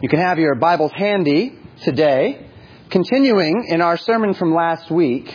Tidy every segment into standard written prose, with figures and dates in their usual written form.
You can have your Bibles handy today. Continuing in our sermon from last week,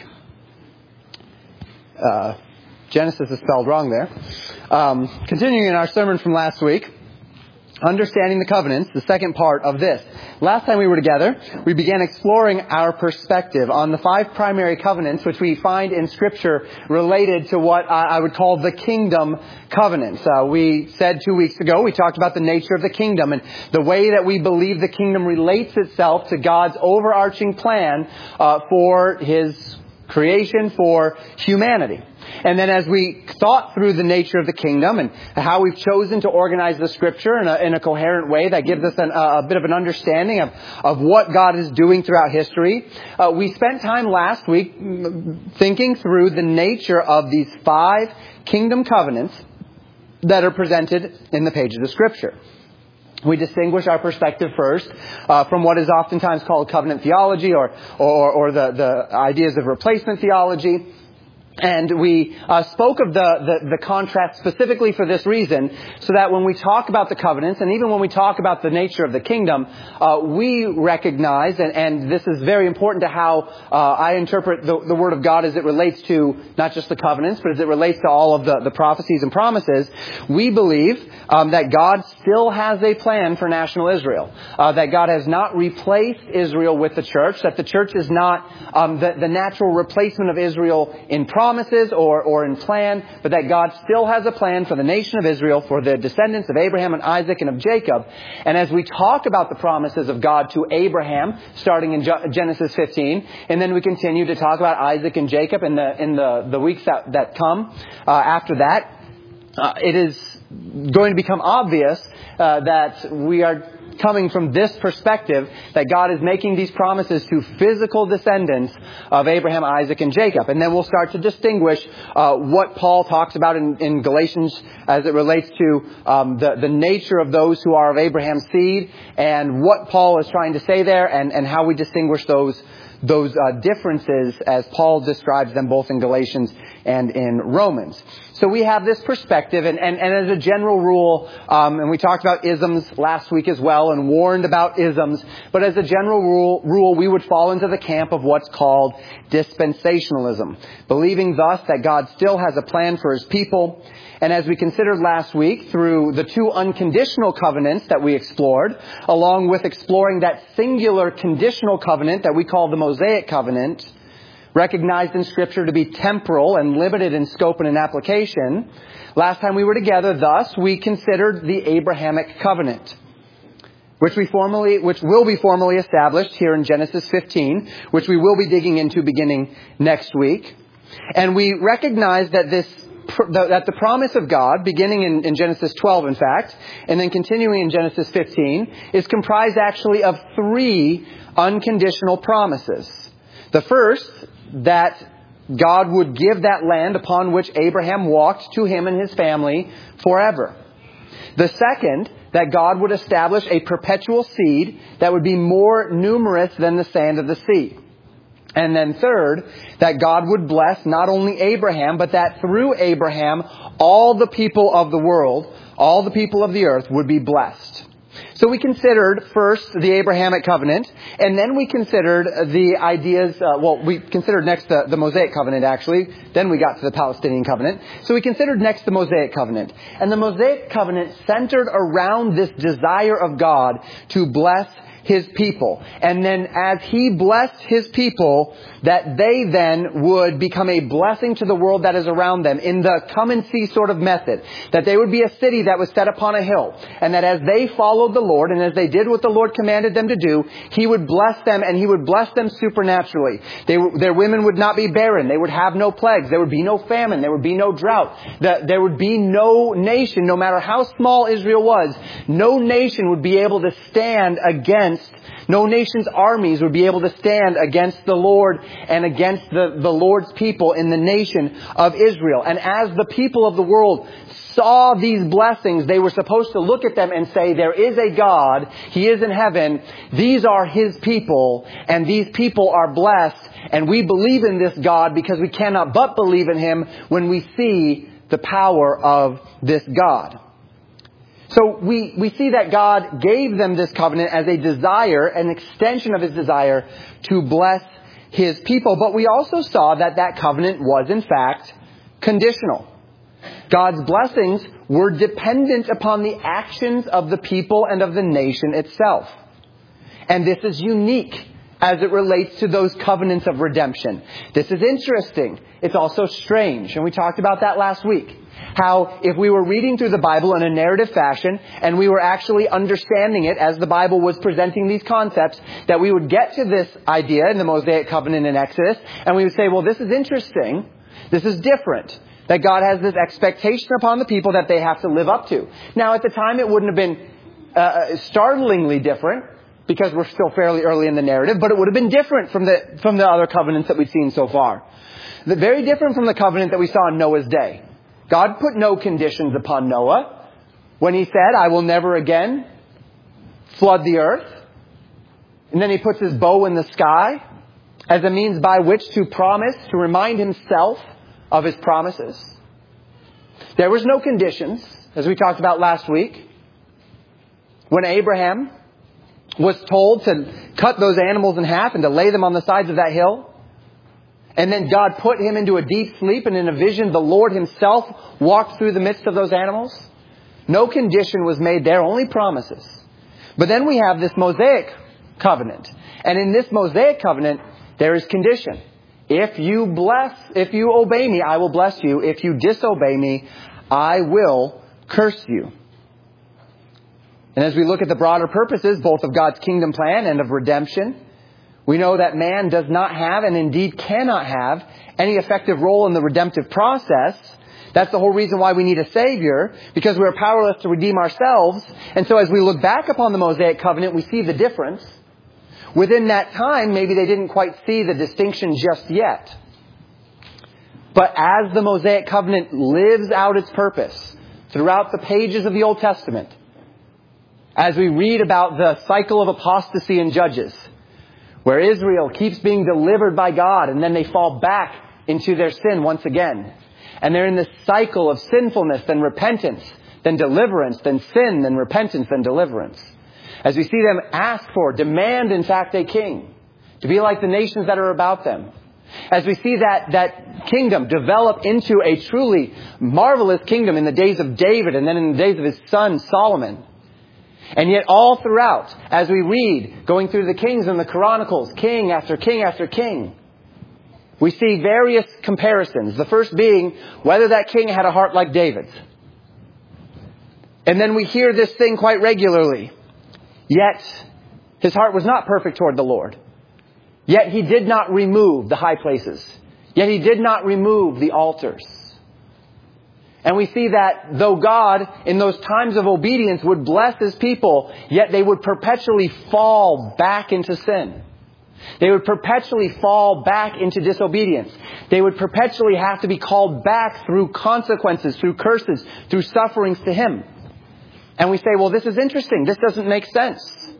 Genesis is spelled wrong there. Continuing in our sermon from last week, Understanding the Covenants, the second part of this. Last time we were together, we began exploring our perspective on the 5 primary covenants which we find in Scripture related to what I would call the kingdom covenants. We said 2 weeks ago, we talked about the nature of the kingdom and the way that we believe the kingdom relates itself to God's overarching plan for His creation, for humanity. And then as we thought through the nature of the kingdom and how we've chosen to organize the Scripture in a coherent way that gives us a bit of an understanding of what God is doing throughout history, we spent time last week thinking through the nature of these 5 kingdom covenants that are presented in the pages of Scripture. We distinguish our perspective first from what is oftentimes called covenant theology or the ideas of replacement theology. And we spoke of the contrast specifically for this reason, so that when we talk about the covenants, and even when we talk about the nature of the kingdom, we recognize, and this is very important to how I interpret the Word of God as it relates to not just the covenants, but as it relates to all of the prophecies and promises. We believe that God still has a plan for national Israel, that God has not replaced Israel with the church, that the church is not the natural replacement of Israel in promises or in plan, but that God still has a plan for the nation of Israel, for the descendants of Abraham and Isaac and of Jacob. And as we talk about the promises of God to Abraham, starting in Genesis 15, and then we continue to talk about Isaac and Jacob in the weeks that come after that, it is going to become obvious that we are coming from this perspective, that God is making these promises to physical descendants of Abraham, Isaac, and Jacob. And then we'll start to distinguish what Paul talks about in Galatians as it relates to the nature of those who are of Abraham's seed, and what Paul is trying to say there, and how we distinguish those differences as Paul describes them both in Galatians and in Romans. So we have this perspective, and as a general rule, and we talked about isms last week as well, and warned about isms, but as a general rule, we would fall into the camp of what's called dispensationalism, believing thus that God still has a plan for His people. And as we considered last week through the 2 unconditional covenants that we explored, along with exploring that singular conditional covenant that we call the Mosaic covenant, recognized in Scripture to be temporal and limited in scope and in application, last time we were together, thus, we considered the Abrahamic covenant, which will be formally established here in Genesis 15, which we will be digging into beginning next week. And we recognize that the promise of God, beginning in Genesis 12, in fact, and then continuing in Genesis 15, is comprised actually of 3 unconditional promises. The first, that God would give that land upon which Abraham walked to him and his family forever. The second, that God would establish a perpetual seed that would be more numerous than the sand of the sea. And then third, that God would bless not only Abraham, but that through Abraham, all the people of the world, all the people of the earth would be blessed. So we considered first the Abrahamic covenant, and then we considered the ideas, we considered next the Mosaic covenant actually, then we got to the Palestinian covenant. So we considered next the Mosaic covenant. And the Mosaic covenant centered around this desire of God to bless His people. And then as He blessed His people, that they then would become a blessing to the world that is around them in the come and see sort of method. That they would be a city that was set upon a hill. And that as they followed the Lord and as they did what the Lord commanded them to do, He would bless them, and He would bless them supernaturally. Their women would not be barren. They would have no plagues. There would be no famine. There would be no drought. There would be no nation, no matter how small Israel was, no nation would be able to stand against, no nation's armies would be able to stand against the Lord and against the Lord's people in the nation of Israel. And as the people of the world saw these blessings, they were supposed to look at them and say, there is a God, He is in heaven, these are His people, and these people are blessed, and we believe in this God because we cannot but believe in Him when we see the power of this God. So we see that God gave them this covenant as a desire, an extension of His desire to bless His people. But we also saw that that covenant was, in fact, conditional. God's blessings were dependent upon the actions of the people and of the nation itself. And this is unique as it relates to those covenants of redemption. This is interesting. It's also strange. And we talked about that last week. How if we were reading through the Bible in a narrative fashion and we were actually understanding it as the Bible was presenting these concepts, that we would get to this idea in the Mosaic covenant in Exodus and we would say, well, this is interesting. This is different. That God has this expectation upon the people that they have to live up to. Now, at the time, it wouldn't have been startlingly different because we're still fairly early in the narrative, but it would have been different from the other covenants that we've seen so far. Very different from the covenant that we saw in Noah's day. God put no conditions upon Noah when He said, I will never again flood the earth. And then He puts His bow in the sky as a means by which to promise, to remind Himself of His promises. There was no conditions, as we talked about last week. When Abraham was told to cut those animals in half and to lay them on the sides of that hill, and then God put him into a deep sleep, and in a vision the Lord Himself walked through the midst of those animals. No condition was made there, only promises. But then we have this Mosaic covenant. And in this Mosaic covenant, there is condition. If you obey me, I will bless you. If you disobey me, I will curse you. And as we look at the broader purposes, both of God's kingdom plan and of redemption, we know that man does not have, and indeed cannot have, any effective role in the redemptive process. That's the whole reason why we need a Savior, because we are powerless to redeem ourselves. And so as we look back upon the Mosaic covenant, we see the difference. Within that time, maybe they didn't quite see the distinction just yet. But as the Mosaic covenant lives out its purpose throughout the pages of the Old Testament, as we read about the cycle of apostasy in Judges, where Israel keeps being delivered by God and then they fall back into their sin once again. And they're in this cycle of sinfulness, then repentance, then deliverance, then sin, then repentance, then deliverance. As we see them ask for, demand in fact a king, to be like the nations that are about them. As we see that kingdom develop into a truly marvelous kingdom in the days of David and then in the days of his son Solomon. And yet all throughout, as we read, going through the Kings and the Chronicles, king after king after king, we see various comparisons. The first being whether that king had a heart like David's. And then we hear this thing quite regularly. Yet his heart was not perfect toward the Lord. Yet he did not remove the high places. Yet he did not remove the altars. And we see that though God, in those times of obedience, would bless His people, yet they would perpetually fall back into sin. They would perpetually fall back into disobedience. They would perpetually have to be called back through consequences, through curses, through sufferings to Him. And we say, well, this is interesting. This doesn't make sense.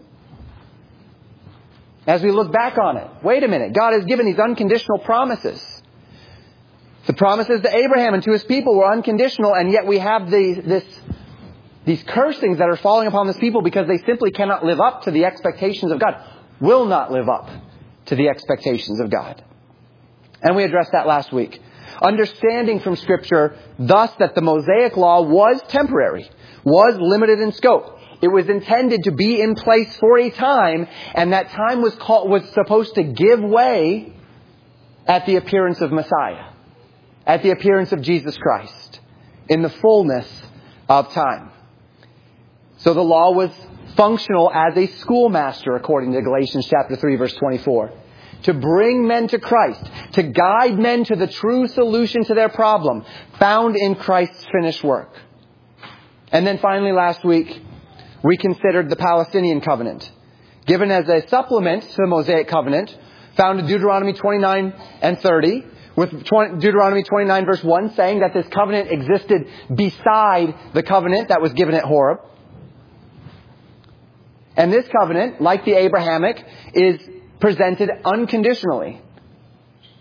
As we look back on it, wait a minute. God has given these unconditional promises. The promises to Abraham and to his people were unconditional, and yet we have these cursings that are falling upon this people because they simply cannot live up to the expectations of God. Will not live up to the expectations of God. And we addressed that last week. Understanding from Scripture, thus, that the Mosaic law was temporary, was limited in scope. It was intended to be in place for a time, and that time was supposed to give way at the appearance of Messiah, at the appearance of Jesus Christ, in the fullness of time. So the law was functional as a schoolmaster, according to Galatians chapter 3, verse 24. To bring men to Christ, to guide men to the true solution to their problem, found in Christ's finished work. And then finally last week, we considered the Palestinian covenant, given as a supplement to the Mosaic covenant, found in Deuteronomy 29 and 30, with Deuteronomy 29 verse 1 saying that this covenant existed beside the covenant that was given at Horeb. And this covenant, like the Abrahamic, is presented unconditionally,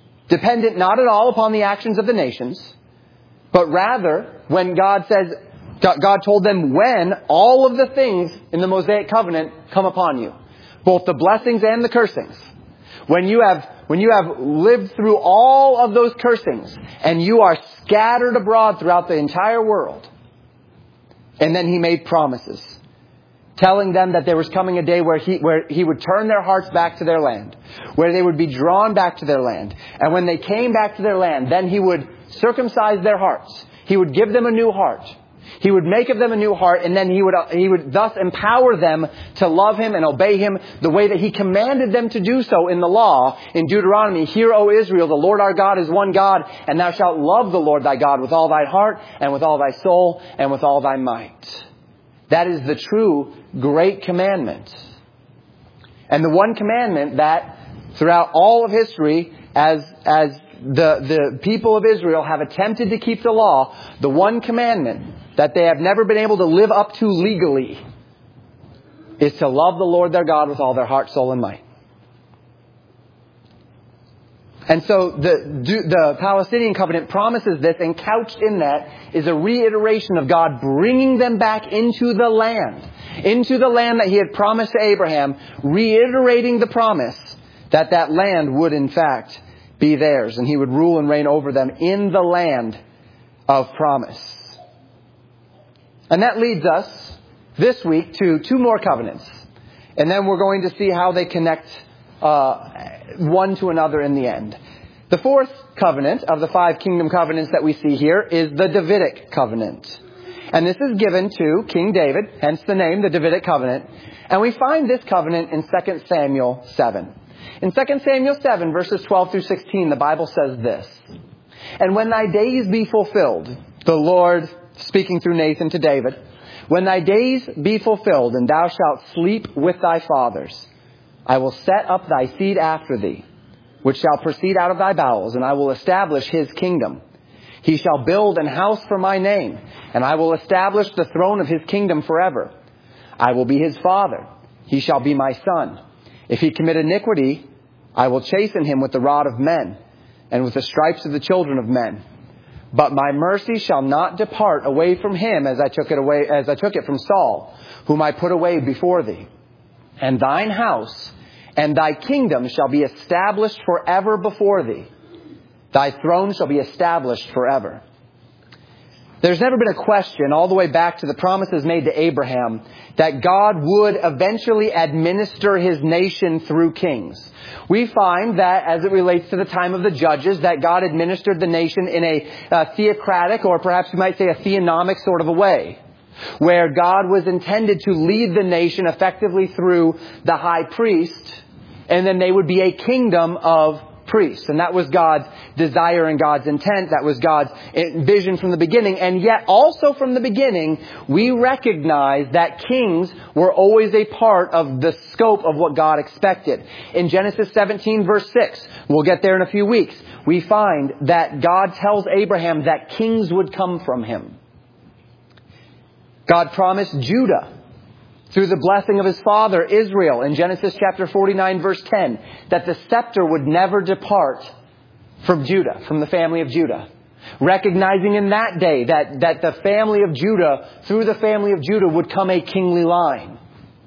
dependent not at all upon the actions of the nations, but rather when God says, God told them when all of the things in the Mosaic covenant come upon you. Both the blessings and the cursings. When you have lived through all of those cursings and you are scattered abroad throughout the entire world. And then He made promises, telling them that there was coming a day where he would turn their hearts back to their land, where they would be drawn back to their land. And when they came back to their land, then He would circumcise their hearts. He would give them a new heart. He would make of them a new heart, and then He would thus empower them to love Him and obey Him the way that He commanded them to do so in the law. In Deuteronomy, "Hear, O Israel, the Lord our God is one God, and thou shalt love the Lord thy God with all thy heart, and with all thy soul, and with all thy might." That is the true great commandment. And the one commandment that throughout all of history, as the people of Israel have attempted to keep the law, the one commandment that they have never been able to live up to legally is to love the Lord their God with all their heart, soul, and might. And so the Palestinian covenant promises this, and couched in that is a reiteration of God bringing them back into the land that He had promised to Abraham, reiterating the promise that that land would in fact be theirs, and He would rule and reign over them in the land of promise. And that leads us this week to two more covenants. And then we're going to see how they connect one to another in the end. The fourth covenant of the 5 kingdom covenants that we see here is the Davidic covenant. And this is given to King David, hence the name, the Davidic covenant. And we find this covenant in 2 Samuel 7. In 2 Samuel 7, verses 12 through 16, the Bible says this: "And when thy days be fulfilled," the Lord speaking through Nathan to David, "when thy days be fulfilled, and thou shalt sleep with thy fathers, I will set up thy seed after thee, which shall proceed out of thy bowels, and I will establish his kingdom. He shall build an house for my name, and I will establish the throne of his kingdom forever. I will be his father. He shall be my son. If he commit iniquity, I will chasten him with the rod of men, and with the stripes of the children of men. But my mercy shall not depart away from him as I took it from Saul, whom I put away before thee. And thine house and thy kingdom shall be established forever before thee. Thy throne shall be established forever." There's never been a question, all the way back to the promises made to Abraham, that God would eventually administer His nation through kings. We find that as it relates to the time of the judges, that God administered the nation in a theocratic, or perhaps you might say a theonomic sort of a way, where God was intended to lead the nation effectively through the high priest, and then they would be a kingdom of priests. And that was God's desire and God's intent. That was God's vision from the beginning. And yet also from the beginning, we recognize that kings were always a part of the scope of what God expected. In Genesis 17 verse 6, we'll get there in a few weeks, we find that God tells Abraham that kings would come from him. God promised Judah, through the blessing of his father Israel, in Genesis chapter 49 verse 10, that the scepter would never depart from Judah, from the family of Judah. Recognizing in that day that the family of Judah, through the family of Judah would come a kingly line.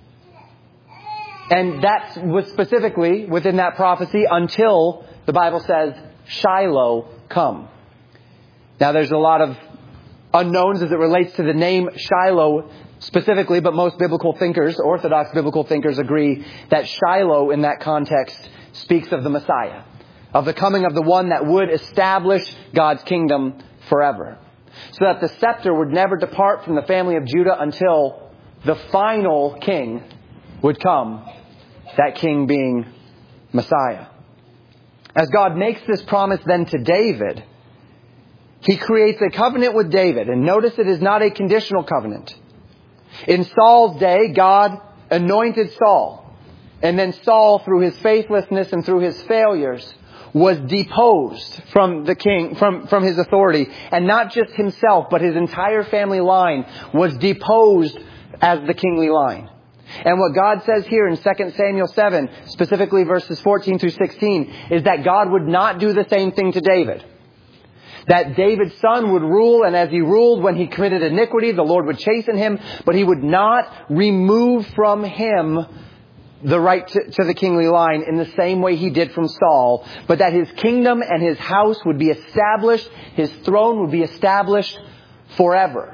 And that was specifically within that prophecy until the Bible says Shiloh come. Now there's a lot of unknowns as it relates to the name Shiloh specifically, but most biblical thinkers, Orthodox biblical thinkers, agree that Shiloh in that context speaks of the Messiah, of the coming of the one that would establish God's kingdom forever. So that the scepter would never depart from the family of Judah until the final king would come, that king being Messiah. As God makes this promise then to David, He creates a covenant with David. And notice it is not a conditional covenant. In Saul's day, God anointed Saul. And then Saul, through his faithlessness and through his failures, was deposed from the king, from his authority. And not just himself, but his entire family line was deposed as the kingly line. And what God says here in 2 Samuel 7, specifically verses 14 through 16, is that God would not do the same thing to David. That David's son would rule, and as he ruled when he committed iniquity, the Lord would chasten him, but he would not remove from him the right to the kingly line in the same way he did from Saul, but that his kingdom and his house would be established, his throne would be established forever.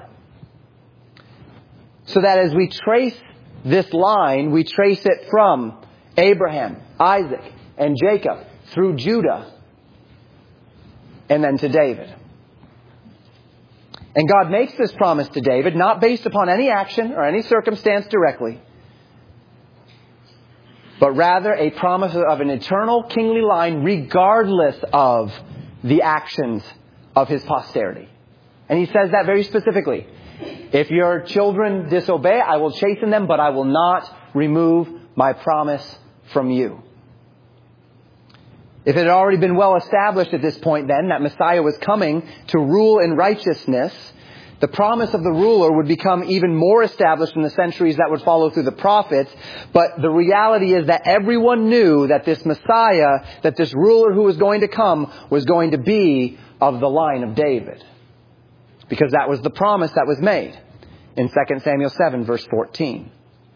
So that as we trace this line, we trace it from Abraham, Isaac, and Jacob through Judah, and then to David. And God makes this promise to David, not based upon any action or any circumstance directly, but rather a promise of an eternal kingly line regardless of the actions of his posterity. And he says that very specifically. If your children disobey, I will chasten them, but I will not remove my promise from you. If it had already been well established at this point then that Messiah was coming to rule in righteousness, the promise of the ruler would become even more established in the centuries that would follow through the prophets. But the reality is that everyone knew that this Messiah, that this ruler who was going to come, was going to be of the line of David. Because that was the promise that was made in 2 Samuel 7 verse 14.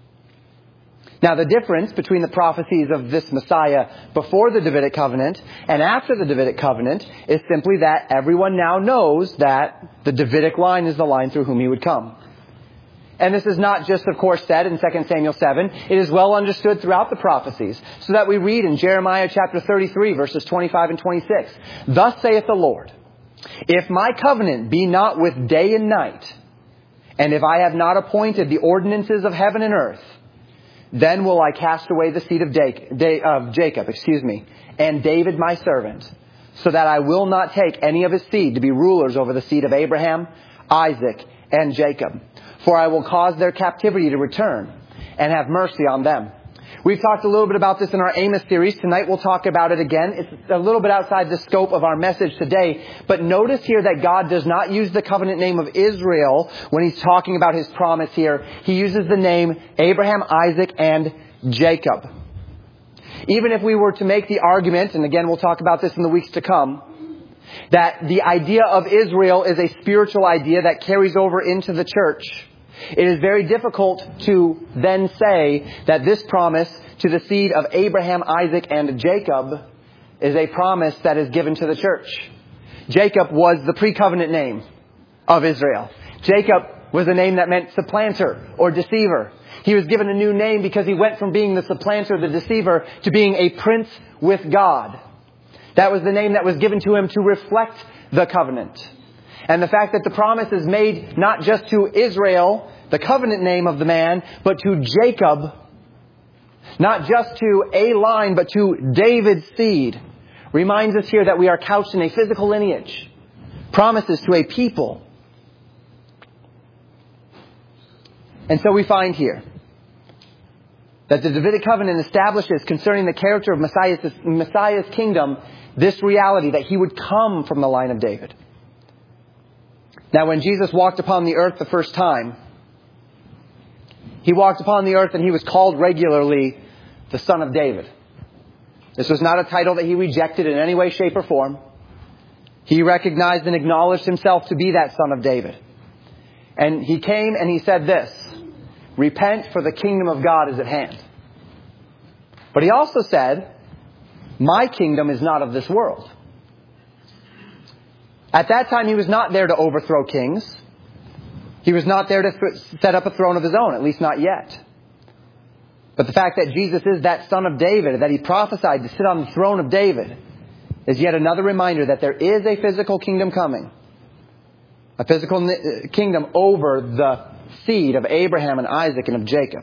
Now the difference between the prophecies of this Messiah before the Davidic covenant and after the Davidic covenant is simply that everyone now knows that the Davidic line is the line through whom he would come. And this is not just, of course, said in 2 Samuel 7. It is well understood throughout the prophecies, so that we read in Jeremiah chapter 33 verses 25 and 26. Thus saith the Lord, if my covenant be not with day and night, and if I have not appointed the ordinances of heaven and earth, then will I cast away the seed of Jacob, and David my servant, so that I will not take any of his seed to be rulers over the seed of Abraham, Isaac, and Jacob. For I will cause their captivity to return, and have mercy on them. We've talked a little bit about this in our Amos series. Tonight we'll talk about it again. It's a little bit outside the scope of our message today. But notice here that God does not use the covenant name of Israel when he's talking about his promise here. He uses the name Abraham, Isaac, and Jacob. Even if we were to make the argument, and again we'll talk about this in the weeks to come, that the idea of Israel is a spiritual idea that carries over into the church, it is very difficult to then say that this promise to the seed of Abraham, Isaac, and Jacob is a promise that is given to the church. Jacob was the pre-covenant name of Israel. Jacob was a name that meant supplanter or deceiver. He was given a new name because he went from being the supplanter, the deceiver, to being a prince with God. That was the name that was given to him to reflect the covenant. And the fact that the promise is made not just to Israel, the covenant name of the man, but to Jacob, not just to a line, but to David's seed, reminds us here that we are couched in a physical lineage. Promises to a people. And so we find here that the Davidic covenant establishes concerning the character of Messiah's kingdom this reality that he would come from the line of David. Now, when Jesus walked upon the earth the first time, he walked upon the earth and he was called regularly the Son of David. This was not a title that he rejected in any way, shape, or form. He recognized and acknowledged himself to be that Son of David. And he came and he said this, repent, for the kingdom of God is at hand. But he also said, my kingdom is not of this world. At that time, he was not there to overthrow kings. He was not there to set up a throne of his own, at least not yet. But the fact that Jesus is that Son of David, that he prophesied to sit on the throne of David, is yet another reminder that there is a physical kingdom coming. A physical kingdom over the seed of Abraham and Isaac and of Jacob.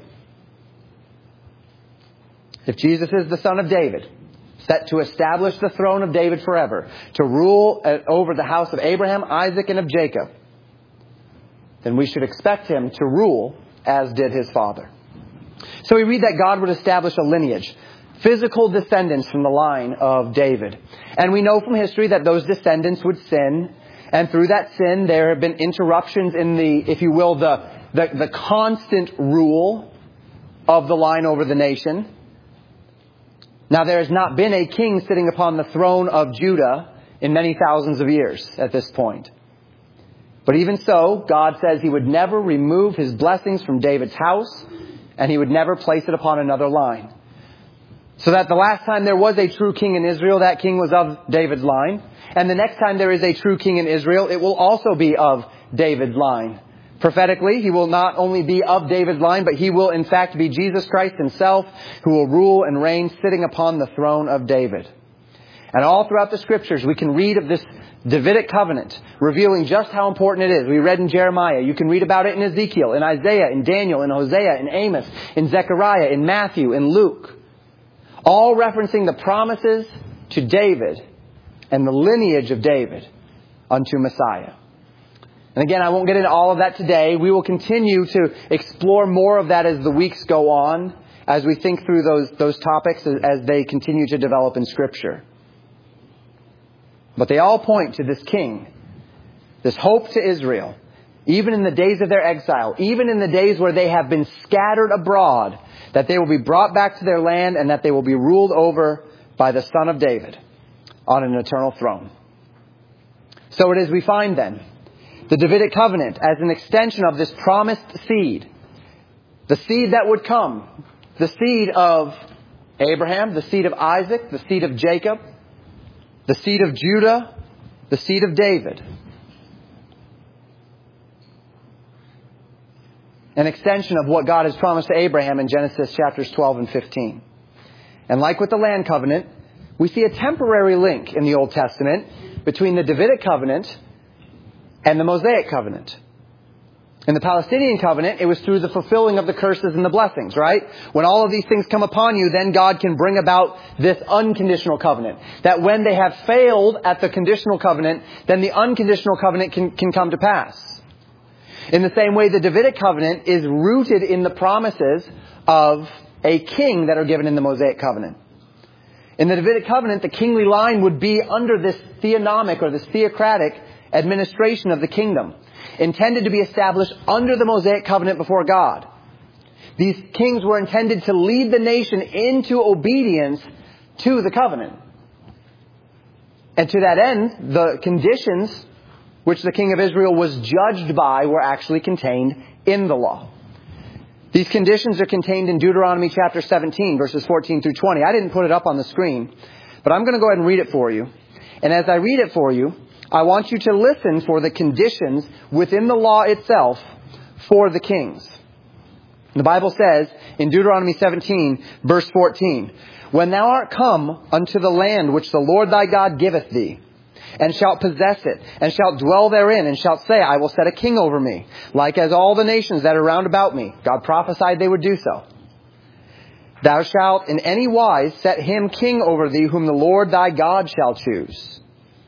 If Jesus is the Son of David, set to establish the throne of David forever, to rule over the house of Abraham, Isaac, and of Jacob, then we should expect him to rule as did his father. So we read that God would establish a lineage, physical descendants from the line of David. And we know from history that those descendants would sin, and through that sin there have been interruptions in the, if you will, the constant rule of the line over the nation. Now, there has not been a king sitting upon the throne of Judah in many thousands of years at this point. But even so, God says he would never remove his blessings from David's house, and he would never place it upon another line. So that the last time there was a true king in Israel, that king was of David's line. And the next time there is a true king in Israel, it will also be of David's line. Prophetically, he will not only be of David's line, but he will in fact be Jesus Christ himself, who will rule and reign sitting upon the throne of David. And all throughout the Scriptures, we can read of this Davidic covenant, revealing just how important it is. We read in Jeremiah. You can read about it in Ezekiel, in Isaiah, in Daniel, in Hosea, in Amos, in Zechariah, in Matthew, in Luke. All referencing the promises to David and the lineage of David unto Messiah. And again, I won't get into all of that today. We will continue to explore more of that as the weeks go on, as we think through those topics as they continue to develop in Scripture. But they all point to this king, this hope to Israel, even in the days of their exile, even in the days where they have been scattered abroad, that they will be brought back to their land and that they will be ruled over by the Son of David on an eternal throne. So it is we find then the Davidic covenant as an extension of this promised seed, the seed that would come, the seed of Abraham, the seed of Isaac, the seed of Jacob, the seed of Judah, the seed of David. An extension of what God has promised to Abraham in Genesis chapters 12 and 15. And like with the land covenant, we see a temporary link in the Old Testament between the Davidic covenant and the Mosaic covenant. In the Palestinian covenant, it was through the fulfilling of the curses and the blessings, right? When all of these things come upon you, then God can bring about this unconditional covenant. That when they have failed at the conditional covenant, then the unconditional covenant can come to pass. In the same way, the Davidic covenant is rooted in the promises of a king that are given in the Mosaic covenant. In the Davidic covenant, the kingly line would be under this theonomic or this theocratic administration of the kingdom, intended to be established under the Mosaic covenant before God. These kings were intended to lead the nation into obedience to the covenant. And to that end, the conditions which the king of Israel was judged by were actually contained in the law. These conditions are contained in Deuteronomy chapter 17, verses 14 through 20. I didn't put it up on the screen, but I'm going to go ahead and read it for you. And as I read it for you, I want you to listen for the conditions within the law itself for the kings. The Bible says in Deuteronomy 17, verse 14, "When thou art come unto the land which the Lord thy God giveth thee, and shalt possess it, and shalt dwell therein, and shalt say, I will set a king over me, like as all the nations that are round about me." God prophesied they would do so. "Thou shalt in any wise set him king over thee, whom the Lord thy God shall choose.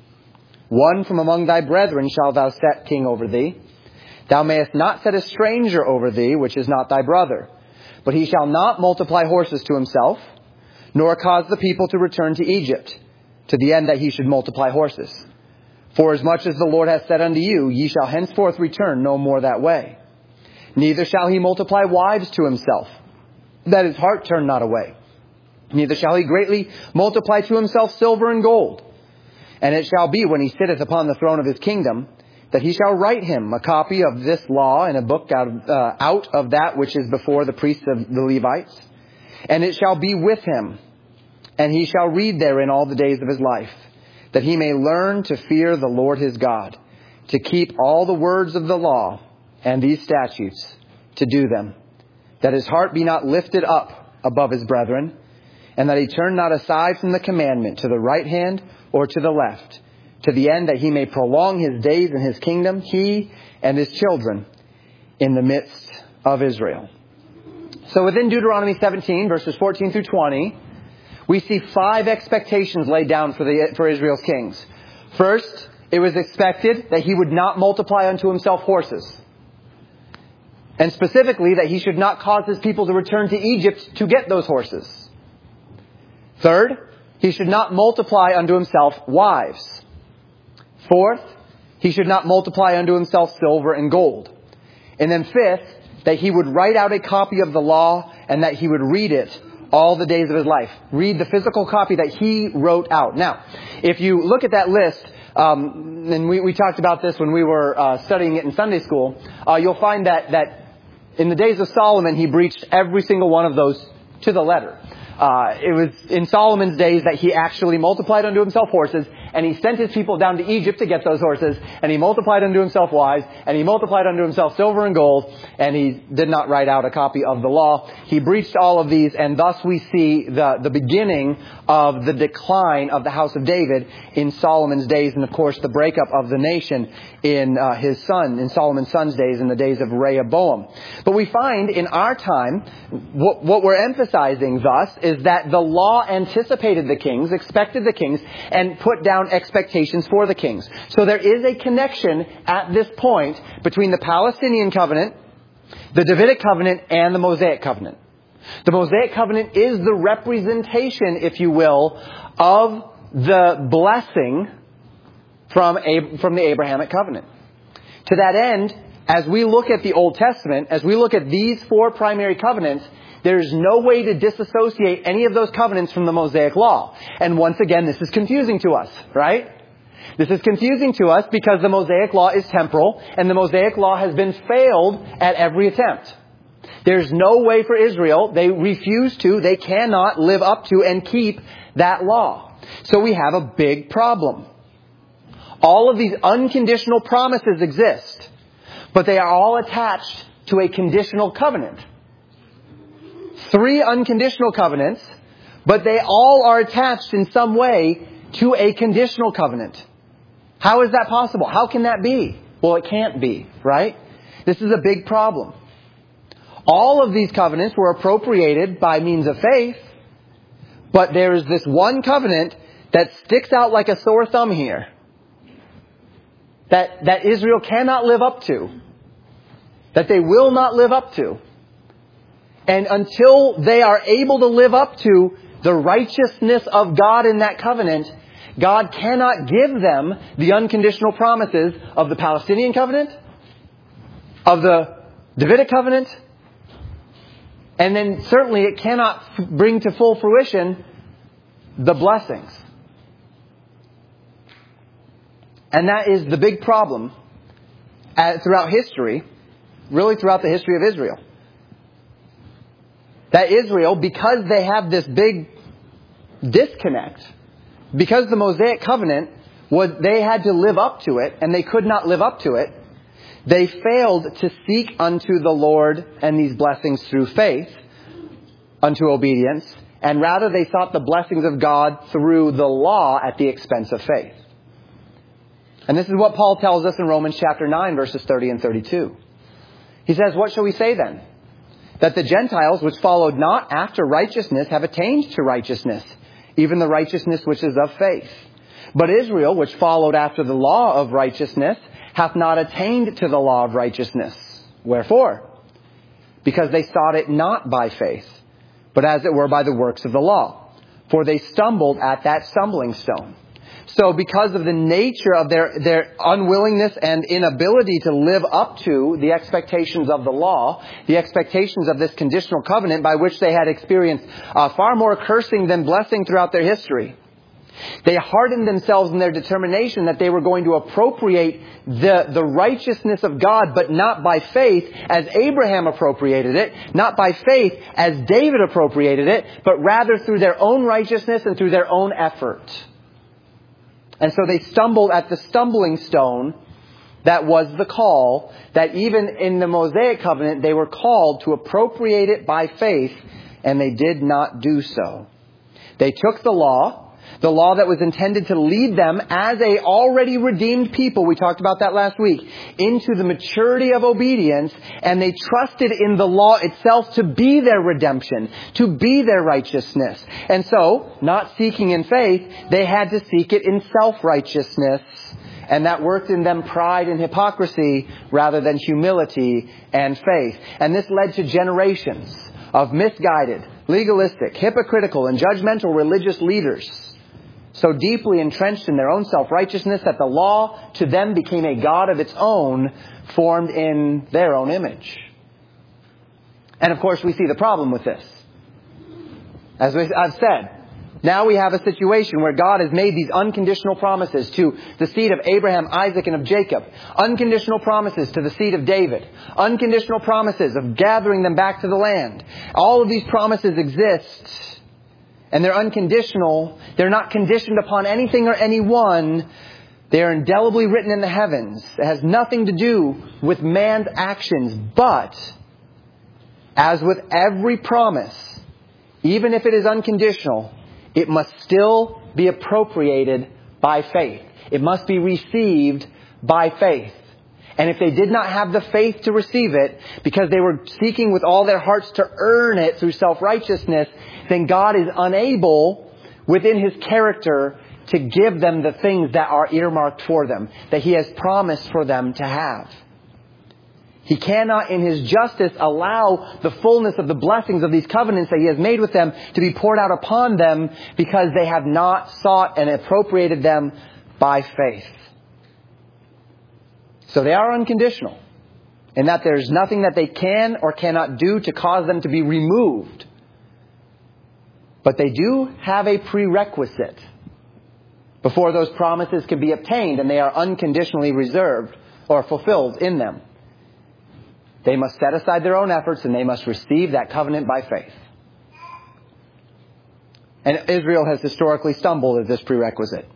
One from among thy brethren shalt thou set king over thee. Thou mayest not set a stranger over thee, which is not thy brother. But he shall not multiply horses to himself, nor cause the people to return to Egypt, to the end that he should multiply horses. For as much as the Lord hath said unto you, ye shall henceforth return no more that way. Neither shall he multiply wives to himself, that his heart turn not away. Neither shall he greatly multiply to himself silver and gold. And it shall be, when he sitteth upon the throne of his kingdom, that he shall write him a copy of this law in a book out of that which is before the priests of the Levites. And it shall be with him, and he shall read therein all the days of his life, that he may learn to fear the Lord his God, to keep all the words of the law and these statutes, to do them, that his heart be not lifted up above his brethren, and that he turn not aside from the commandment to the right hand or to the left, to the end that he may prolong his days in his kingdom, he and his children, in the midst of Israel." So within Deuteronomy 17, verses 14 through 20, we see 5 expectations laid down for Israel's kings. First, it was expected that he would not multiply unto himself horses. And specifically, that he should not cause his people to return to Egypt to get those horses. Third, he should not multiply unto himself wives. Fourth, he should not multiply unto himself silver and gold. And then fifth, that he would write out a copy of the law and that he would read it all the days of his life. Read the physical copy that he wrote out. Now, if you look at that list, and we talked about this when we were studying it in Sunday school, you'll find that in the days of Solomon, he breached every single one of those to the letter. It was in Solomon's days that he actually multiplied unto himself horses, and he sent his people down to Egypt to get those horses, and he multiplied unto himself wives, and he multiplied unto himself silver and gold, and he did not write out a copy of the law. He breached all of these, and thus we see the beginning of the decline of the house of David in Solomon's days, and of course the breakup of the nation in Solomon's son's days, in the days of Rehoboam. But we find in our time, what we're emphasizing thus is that the law anticipated the kings, expected the kings, and put down expectations for the kings. So there is a connection at this point between the Palestinian covenant, the Davidic covenant, and the Mosaic covenant. The Mosaic covenant is the representation, if you will, of the blessing from the Abrahamic covenant. To that end, as we look at the Old Testament, as we look at these four primary covenants, there's no way to disassociate any of those covenants from the Mosaic law. And once again, this is confusing to us, right? This is confusing to us because the Mosaic law is temporal, and the Mosaic law has been failed at every attempt. There's no way for Israel. They refuse to, they cannot live up to and keep that law. So we have a big problem. All of these unconditional promises exist, but they are all attached to a conditional covenant. 3 unconditional covenants, but they all are attached in some way to a conditional covenant. How is that possible? How can that be? Well, it can't be, right? This is a big problem. All of these covenants were appropriated by means of faith, but there is this one covenant that sticks out like a sore thumb here, that Israel cannot live up to, that they will not live up to. And until they are able to live up to the righteousness of God in that covenant, God cannot give them the unconditional promises of the Palestinian covenant, of the Davidic covenant, and then certainly it cannot bring to full fruition the blessings. And that is the big problem throughout history, really throughout the history of Israel. That Israel, because they have this big disconnect, because the Mosaic covenant they had to live up to it, and they could not live up to it, they failed to seek unto the Lord and these blessings through faith, unto obedience, and rather they sought the blessings of God through the law at the expense of faith. And this is what Paul tells us in Romans chapter 9, verses 30 and 32. He says, "What shall we say then? That the Gentiles, which followed not after righteousness, have attained to righteousness, even the righteousness which is of faith. But Israel, which followed after the law of righteousness, hath not attained to the law of righteousness. Wherefore? Because they sought it not by faith, but as it were by the works of the law. For they stumbled at that stumbling stone." So because of the nature of their unwillingness and inability to live up to the expectations of the law, the expectations of this conditional covenant by which they had experienced far more cursing than blessing throughout their history, they hardened themselves in their determination that they were going to appropriate the righteousness of God, but not by faith as Abraham appropriated it, not by faith as David appropriated it, but rather through their own righteousness and through their own effort. And so they stumbled at the stumbling stone that was the call, that even in the Mosaic covenant they were called to appropriate it by faith, and they did not do so. They took the law that was intended to lead them as a already redeemed people, we talked about that last week, into the maturity of obedience, and they trusted in the law itself to be their redemption, to be their righteousness. And so, not seeking in faith, they had to seek it in self-righteousness, and that worked in them pride and hypocrisy rather than humility and faith. And this led to generations of misguided, legalistic, hypocritical, and judgmental religious leaders, so deeply entrenched in their own self-righteousness that the law to them became a god of its own, formed in their own image. And of course we see the problem with this. As I've said, now we have a situation where God has made these unconditional promises to the seed of Abraham, Isaac, and of Jacob. Unconditional promises to the seed of David. Unconditional promises of gathering them back to the land. All of these promises exist, and they're unconditional. They're not conditioned upon anything or anyone. They are indelibly written in the heavens. It has nothing to do with man's actions. But, as with every promise, even if it is unconditional, it must still be appropriated by faith. It must be received by faith. And if they did not have the faith to receive it, because they were seeking with all their hearts to earn it through self-righteousness, then God is unable, within His character, to give them the things that are earmarked for them, that He has promised for them to have. He cannot, in His justice, allow the fullness of the blessings of these covenants that He has made with them to be poured out upon them because they have not sought and appropriated them by faith. So they are unconditional, in that there's nothing that they can or cannot do to cause them to be removed. But they do have a prerequisite before those promises can be obtained, and they are unconditionally reserved or fulfilled in them. They must set aside their own efforts, and they must receive that covenant by faith. And Israel has historically stumbled at this prerequisite.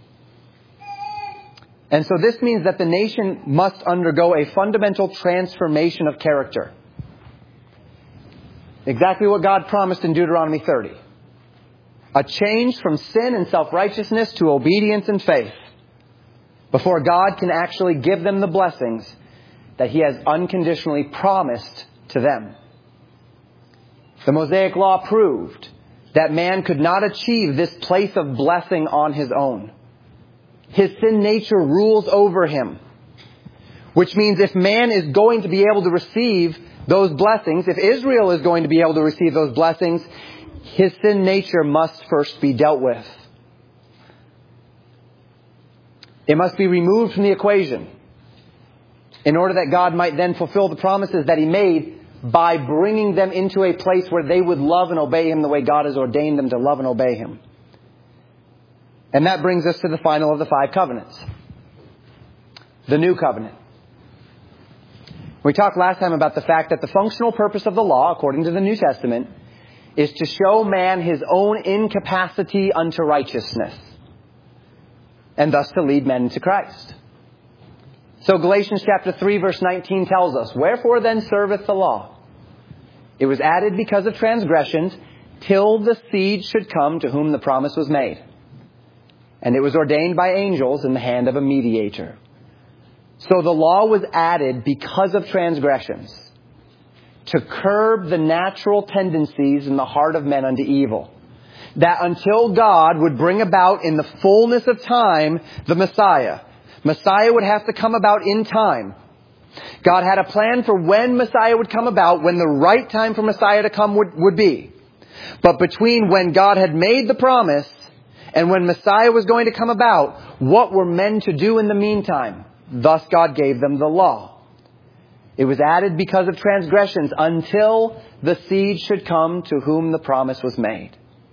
And so this means that the nation must undergo a fundamental transformation of character. Exactly what God promised in Deuteronomy 30. A change from sin and self-righteousness to obedience and faith, before God can actually give them the blessings that He has unconditionally promised to them. The Mosaic Law proved that man could not achieve this place of blessing on his own. His sin nature rules over him. Which means if man is going to be able to receive those blessings, if Israel is going to be able to receive those blessings, his sin nature must first be dealt with. It must be removed from the equation, in order that God might then fulfill the promises that He made by bringing them into a place where they would love and obey Him the way God has ordained them to love and obey Him. And that brings us to the final of the 5 covenants. The New Covenant. We talked last time about the fact that the functional purpose of the law, according to the New Testament, is to show man his own incapacity unto righteousness, and thus to lead men to Christ. So Galatians chapter 3 verse 19 tells us, "Wherefore then serveth the law? It was added because of transgressions, till the seed should come to whom the promise was made. And it was ordained by angels in the hand of a mediator." So the law was added because of transgressions, to curb the natural tendencies in the heart of men unto evil. That until God would bring about in the fullness of time the Messiah would have to come about in time. God had a plan for when Messiah would come about, when the right time for Messiah to come would be. But between when God had made the promise and when Messiah was going to come about, what were men to do in the meantime? Thus God gave them the law. It was added because of transgressions until the seed should come to whom the promise was made.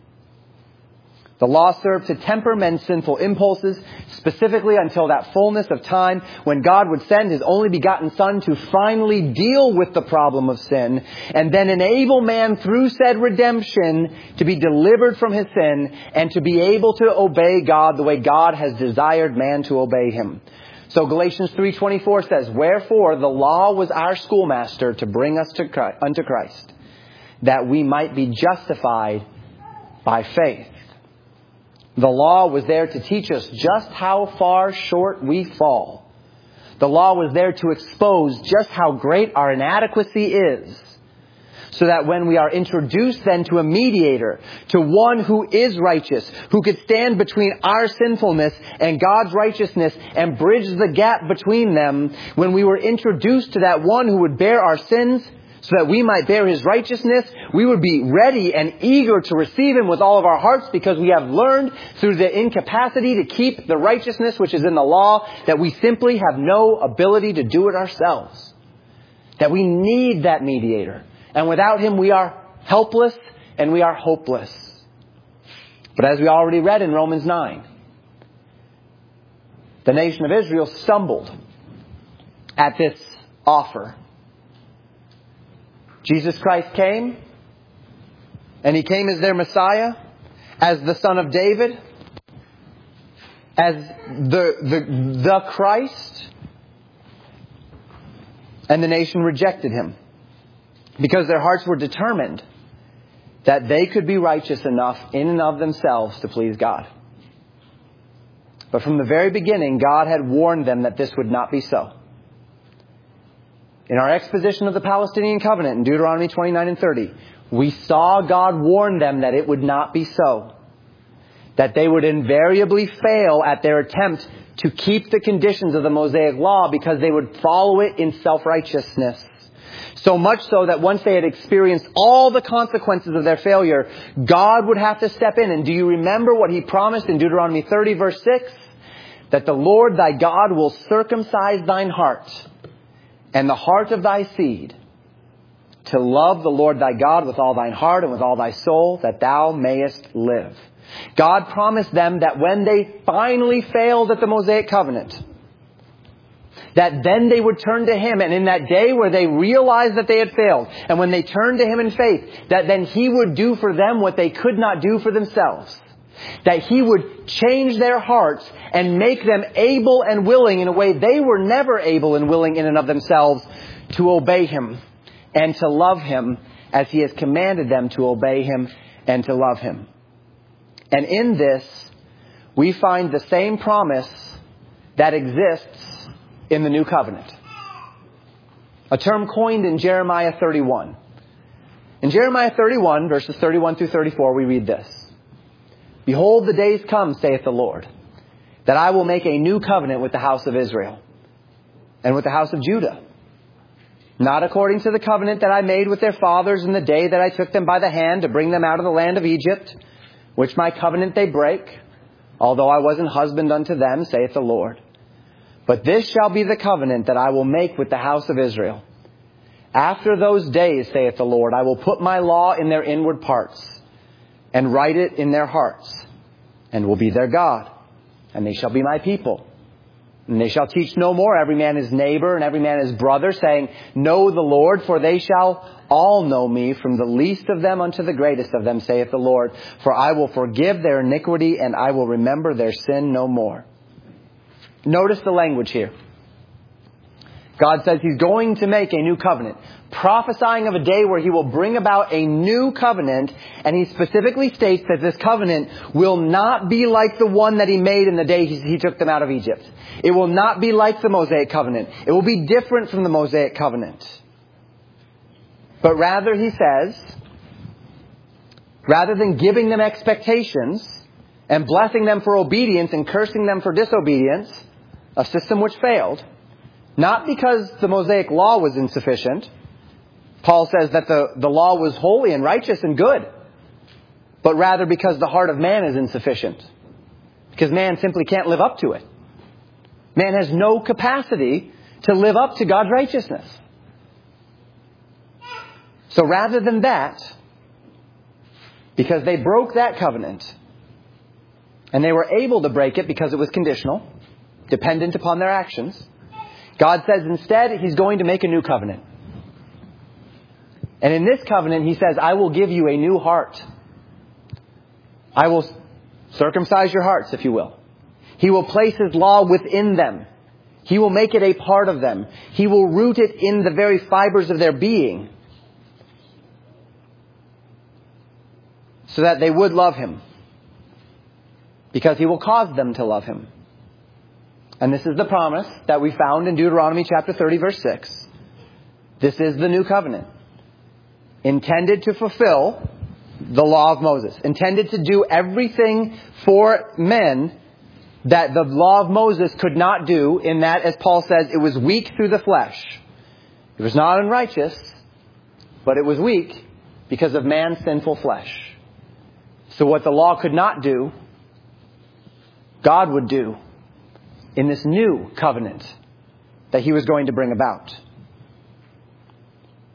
The law served to temper men's sinful impulses, specifically until that fullness of time when God would send His only begotten Son to finally deal with the problem of sin, and then enable man through said redemption to be delivered from his sin and to be able to obey God the way God has desired man to obey Him. So Galatians 3:24 says, "Wherefore the law was our schoolmaster to bring us unto Christ, that we might be justified by faith." The law was there to teach us just how far short we fall. The law was there to expose just how great our inadequacy is. So that when we are introduced then to a mediator, to one who is righteous, who could stand between our sinfulness and God's righteousness and bridge the gap between them, when we were introduced to that one who would bear our sins, so that we might bear His righteousness, we would be ready and eager to receive Him with all of our hearts, because we have learned through the incapacity to keep the righteousness which is in the law that we simply have no ability to do it ourselves. That we need that mediator. And without Him we are helpless and we are hopeless. But as we already read in Romans 9, the nation of Israel stumbled at this offer. Jesus Christ came, and He came as their Messiah, as the Son of David, as the Christ, and the nation rejected Him because their hearts were determined that they could be righteous enough in and of themselves to please God. But from the very beginning, God had warned them that this would not be so. In our exposition of the Palestinian covenant in Deuteronomy 29 and 30, we saw God warn them that it would not be so. That they would invariably fail at their attempt to keep the conditions of the Mosaic Law because they would follow it in self-righteousness. So much so that once they had experienced all the consequences of their failure, God would have to step in. And do you remember what He promised in Deuteronomy 30 verse 6? That the Lord thy God will circumcise thine heart and the heart of thy seed, to love the Lord thy God with all thine heart and with all thy soul, that thou mayest live. God promised them that when they finally failed at the Mosaic covenant, that then they would turn to Him, and in that day where they realized that they had failed, and when they turned to Him in faith, that then He would do for them what they could not do for themselves. That He would change their hearts and make them able and willing in a way they were never able and willing in and of themselves to obey Him and to love Him as He has commanded them to obey Him and to love Him. And in this, we find the same promise that exists in the New Covenant. A term coined in Jeremiah 31. In Jeremiah 31, verses 31 through 34, we read this. Behold, the days come, saith the Lord, that I will make a new covenant with the house of Israel and with the house of Judah. Not according to the covenant that I made with their fathers in the day that I took them by the hand to bring them out of the land of Egypt, which my covenant they break, although I was an husband unto them, saith the Lord. But this shall be the covenant that I will make with the house of Israel. After those days, saith the Lord, I will put my law in their inward parts, and write it in their hearts, and will be their God, and they shall be my people. And they shall teach no more every man his neighbor and every man his brother, saying, Know the Lord, for they shall all know me, from the least of them unto the greatest of them, saith the Lord. For I will forgive their iniquity, and I will remember their sin no more. Notice the language here. God says He's going to make a new covenant, prophesying of a day where He will bring about a new covenant, and He specifically states that this covenant will not be like the one that He made in the day He took them out of Egypt. It will not be like the Mosaic covenant. It will be different from the Mosaic covenant. But rather, He says, rather than giving them expectations and blessing them for obedience and cursing them for disobedience, a system which failed, not because the Mosaic law was insufficient. Paul says that the law was holy and righteous and good. But rather because the heart of man is insufficient. Because man simply can't live up to it. Man has no capacity to live up to God's righteousness. So rather than that, because they broke that covenant, and they were able to break it because it was conditional, dependent upon their actions, God says instead He's going to make a new covenant. And in this covenant, He says, I will give you a new heart. I will circumcise your hearts, if you will. He will place His law within them. He will make it a part of them. He will root it in the very fibers of their being, so that they would love Him. Because He will cause them to love Him. And this is the promise that we found in Deuteronomy chapter 30, verse 6. This is the new covenant, intended to fulfill the law of Moses, intended to do everything for men that the law of Moses could not do, in that, as Paul says, it was weak through the flesh. It was not unrighteous, but it was weak because of man's sinful flesh. So what the law could not do, God would do in this new covenant that He was going to bring about.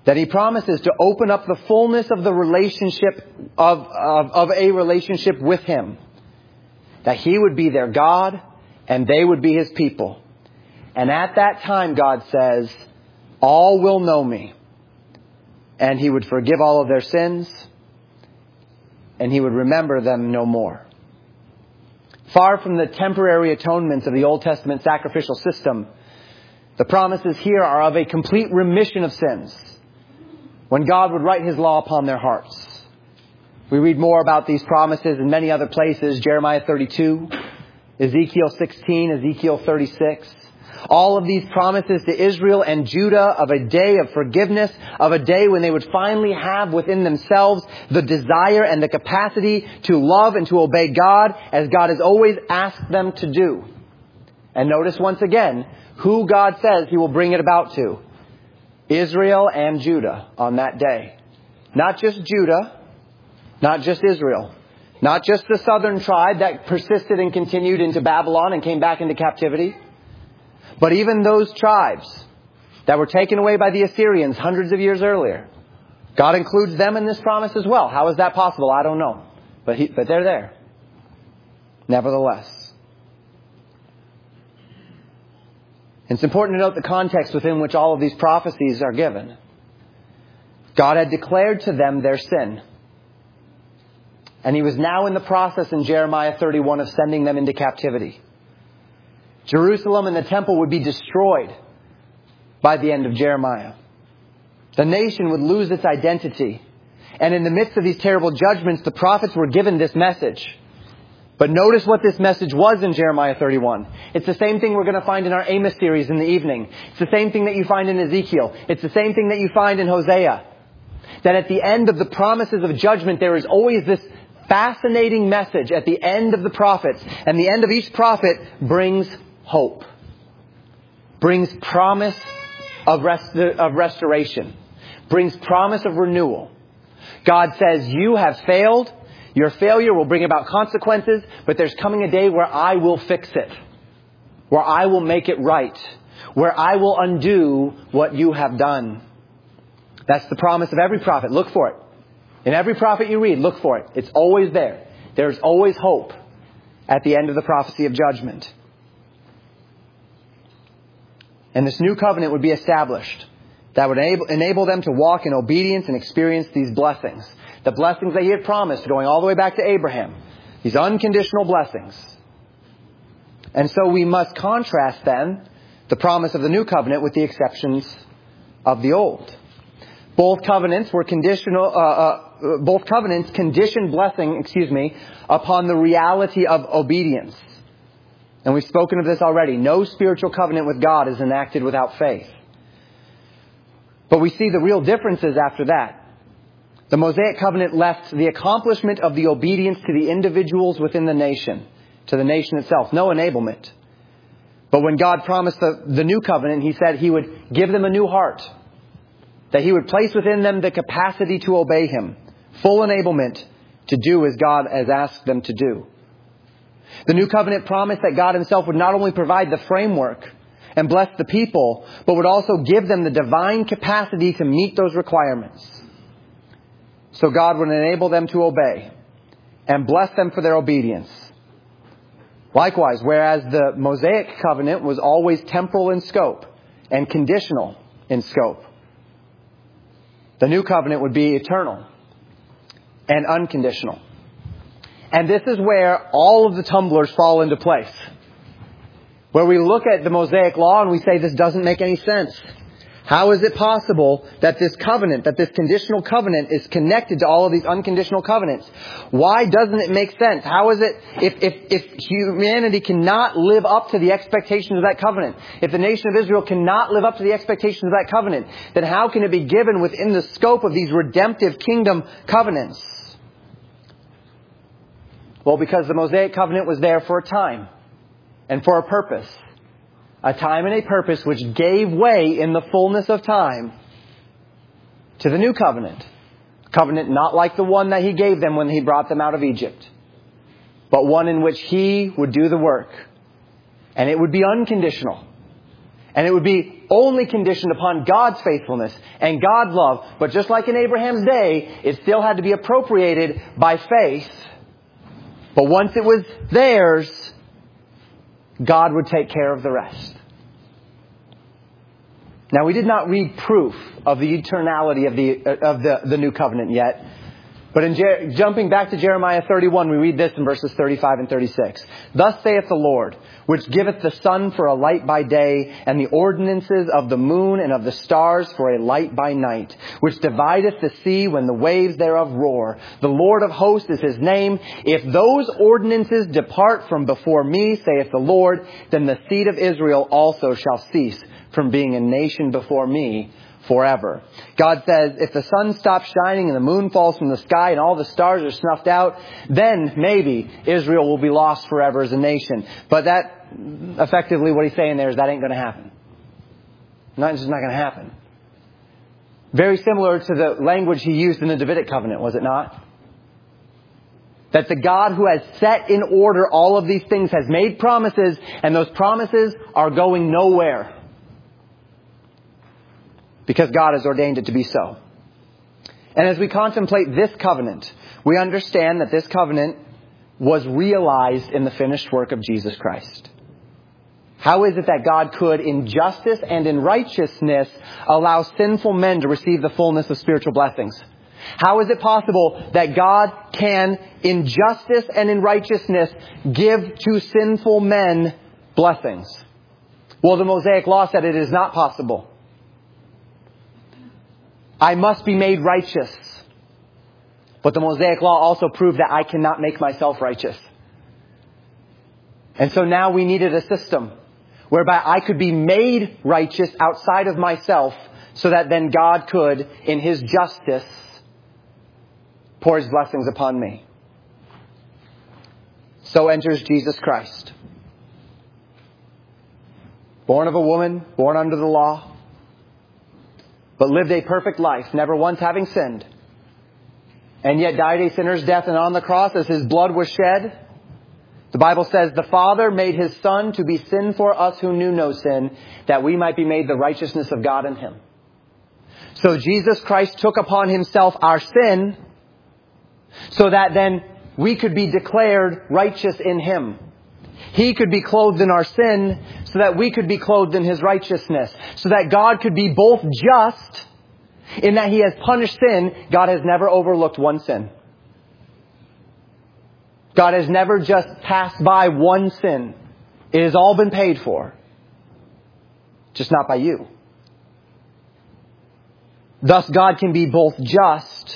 That He promises to open up the fullness of the relationship of a relationship with Him. That He would be their God and they would be His people. And at that time, God says, all will know me. And He would forgive all of their sins. And He would remember them no more. Far from the temporary atonements of the Old Testament sacrificial system, the promises here are of a complete remission of sins, when God would write His law upon their hearts. We read more about these promises in many other places. Jeremiah 32, Ezekiel 16, Ezekiel 36. All of these promises to Israel and Judah of a day of forgiveness, of a day when they would finally have within themselves the desire and the capacity to love and to obey God as God has always asked them to do. And notice once again who God says He will bring it about to. Israel and Judah on that day. Not just Judah, not just Israel, not just the southern tribe that persisted and continued into Babylon and came back into captivity, but even those tribes that were taken away by the Assyrians hundreds of years earlier. God includes them in this promise as well. How is that possible? I don't know. But they're there. Nevertheless. It's important to note the context within which all of these prophecies are given. God had declared to them their sin. And He was now in the process in Jeremiah 31 of sending them into captivity. Jerusalem and the temple would be destroyed by the end of Jeremiah. The nation would lose its identity. And in the midst of these terrible judgments, the prophets were given this message. But notice what this message was in Jeremiah 31. It's the same thing we're going to find in our Amos series in the evening. It's the same thing that you find in Ezekiel. It's the same thing that you find in Hosea. That at the end of the promises of judgment, there is always this fascinating message at the end of the prophets. And the end of each prophet brings hope. Brings promise of restoration. Brings promise of renewal. God says, you have failed. Your failure will bring about consequences, but there's coming a day where I will fix it. Where I will make it right. Where I will undo what you have done. That's the promise of every prophet. Look for it. In every prophet you read, look for it. It's always there. There's always hope at the end of the prophecy of judgment. And this new covenant would be established that would enable them to walk in obedience and experience these blessings. The blessings that He had promised going all the way back to Abraham. These unconditional blessings. And so we must contrast then the promise of the new covenant with the exceptions of the old. Both covenants conditioned blessing, upon the reality of obedience. And we've spoken of this already. No spiritual covenant with God is enacted without faith. But we see the real differences after that. The Mosaic covenant left the accomplishment of the obedience to the individuals within the nation, to the nation itself. No enablement. But when God promised the new covenant, He said He would give them a new heart. That He would place within them the capacity to obey Him. Full enablement to do as God has asked them to do. The new covenant promised that God Himself would not only provide the framework and bless the people, but would also give them the divine capacity to meet those requirements. So God would enable them to obey and bless them for their obedience. Likewise, whereas the Mosaic covenant was always temporal in scope and conditional in scope, the new covenant would be eternal and unconditional. And this is where all of the tumblers fall into place. Where we look at the Mosaic law and we say this doesn't make any sense. How is it possible that this covenant, that this conditional covenant is connected to all of these unconditional covenants? Why doesn't it make sense? How is it, if humanity cannot live up to the expectations of that covenant, if the nation of Israel cannot live up to the expectations of that covenant, then how can it be given within the scope of these redemptive kingdom covenants? Well, because the Mosaic covenant was there for a time and for a purpose. A time and a purpose which gave way in the fullness of time to the new covenant. Covenant not like the one that He gave them when He brought them out of Egypt, but one in which He would do the work. And it would be unconditional. And it would be only conditioned upon God's faithfulness and God's love. But just like in Abraham's day, it still had to be appropriated by faith. But once it was theirs, God would take care of the rest. Now, we did not read proof of the eternality of the new covenant yet. But jumping back to Jeremiah 31, we read this in verses 35 and 36. Thus saith the Lord, which giveth the sun for a light by day, and the ordinances of the moon and of the stars for a light by night, which divideth the sea when the waves thereof roar. The Lord of hosts is his name. If those ordinances depart from before me, saith the Lord, then the seed of Israel also shall cease from being a nation before me forever. God says, if the sun stops shining and the moon falls from the sky and all the stars are snuffed out, then maybe Israel will be lost forever as a nation. But that, effectively what he's saying there is that ain't going to happen. It's just not going to happen. Very similar to the language he used in the Davidic covenant, was it not? That the God who has set in order all of these things has made promises, and those promises are going nowhere. Because God has ordained it to be so. And as we contemplate this covenant, we understand that this covenant was realized in the finished work of Jesus Christ. How is it that God could, in justice and in righteousness, allow sinful men to receive the fullness of spiritual blessings? How is it possible that God can, in justice and in righteousness, give to sinful men blessings? Well, the Mosaic Law said it is not possible. I must be made righteous. But the Mosaic Law also proved that I cannot make myself righteous. And so now we needed a system whereby I could be made righteous outside of myself, so that then God could, in his justice, pour his blessings upon me. So enters Jesus Christ. Born of a woman, born under the law, but lived a perfect life, never once having sinned, and yet died a sinner's death, and on the cross, as his blood was shed, the Bible says, the Father made his Son to be sin for us who knew no sin, that we might be made the righteousness of God in him. So Jesus Christ took upon himself our sin, so that then we could be declared righteous in him. He could be clothed in our sin so that we could be clothed in his righteousness. So that God could be both just in that he has punished sin. God has never overlooked one sin. God has never just passed by one sin. It has all been paid for. Just not by you. Thus God can be both just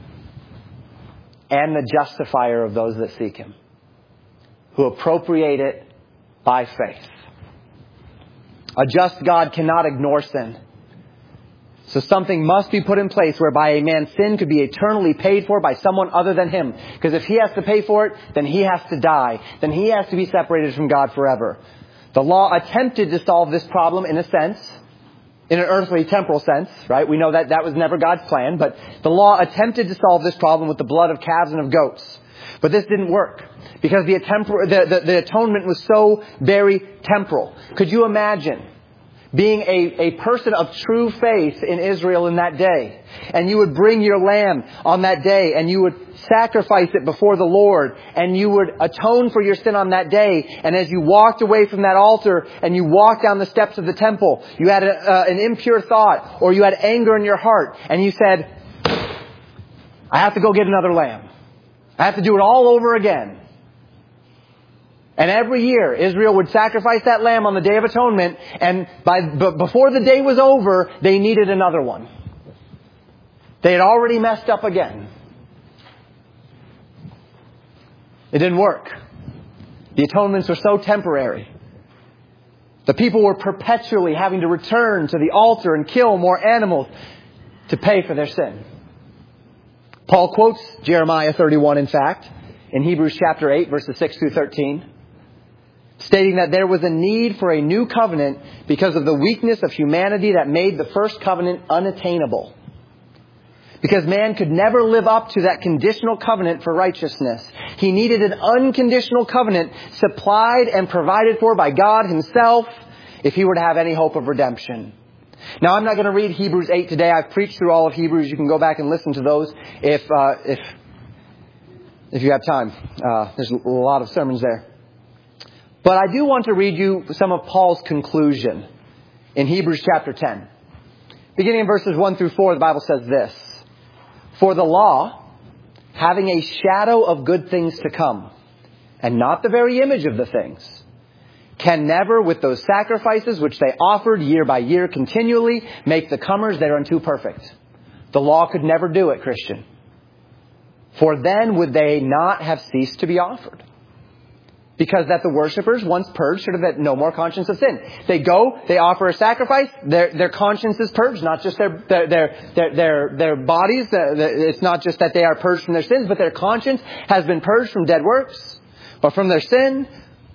and the justifier of those that seek him, who appropriate it by faith. A just God cannot ignore sin. So something must be put in place whereby a man's sin could be eternally paid for by someone other than him. Because if he has to pay for it, then he has to die. Then he has to be separated from God forever. The law attempted to solve this problem in a sense, in an earthly, temporal sense, right? We know that that was never God's plan, but the law attempted to solve this problem with the blood of calves and of goats. But this didn't work because the atonement was so very temporal. Could you imagine being a person of true faith in Israel in that day, and you would bring your lamb on that day, and you would sacrifice it before the Lord, and you would atone for your sin on that day, and as you walked away from that altar and you walked down the steps of the temple, you had an impure thought, or you had anger in your heart, and you said, I have to go get another lamb. I have to do it all over again. And every year, Israel would sacrifice that lamb on the Day of Atonement, and before the day was over, they needed another one. They had already messed up again. It didn't work. The atonements were so temporary. The people were perpetually having to return to the altar and kill more animals to pay for their sin. Paul quotes Jeremiah 31, in fact, in Hebrews chapter 8, verses 6 through 13. Stating that there was a need for a new covenant because of the weakness of humanity that made the first covenant unattainable. Because man could never live up to that conditional covenant for righteousness. He needed an unconditional covenant supplied and provided for by God himself, if he were to have any hope of redemption. Now, I'm not going to read Hebrews 8 today. I've preached through all of Hebrews. You can go back and listen to those if you have time. There's a lot of sermons there. But I do want to read you some of Paul's conclusion in Hebrews chapter 10. Beginning in verses 1 through 4, the Bible says this: "For the law, having a shadow of good things to come, and not the very image of the things, can never, with those sacrifices which they offered year by year continually, make the comers thereunto perfect." The law could never do it, Christian. "For then would they not have ceased to be offered. Because that the worshippers, once purged, should have had no more conscience of sin." They go, they offer a sacrifice, their conscience is purged, not just their bodies. It's not just that they are purged from their sins, but their conscience has been purged from dead works, or from their sin.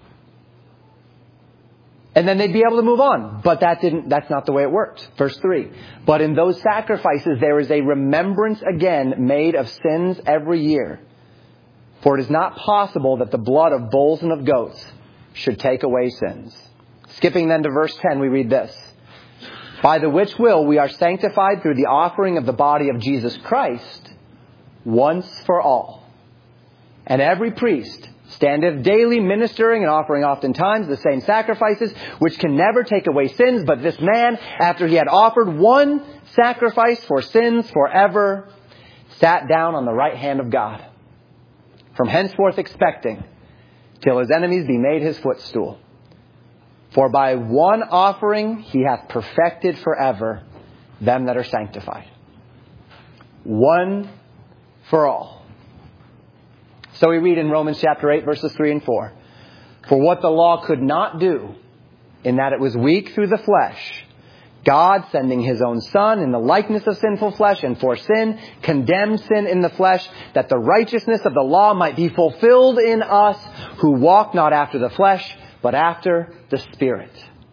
And then they'd be able to move on. But that's not the way it worked. Verse 3. "But in those sacrifices there is a remembrance again made of sins every year. For it is not possible that the blood of bulls and of goats should take away sins." Skipping then to verse 10, we read this: "By the which will we are sanctified through the offering of the body of Jesus Christ once for all. And every priest standeth daily ministering and offering oftentimes the same sacrifices, which can never take away sins. But this man, after he had offered one sacrifice for sins forever, sat down on the right hand of God, from henceforth expecting till his enemies be made his footstool. For by one offering he hath perfected forever them that are sanctified." One for all. So we read in Romans chapter 8, verses 3 and 4. "For what the law could not do, in that it was weak through the flesh, God, sending his own Son in the likeness of sinful flesh, and for sin, condemned sin in the flesh, that the righteousness of the law might be fulfilled in us, who walk not after the flesh, but after the Spirit."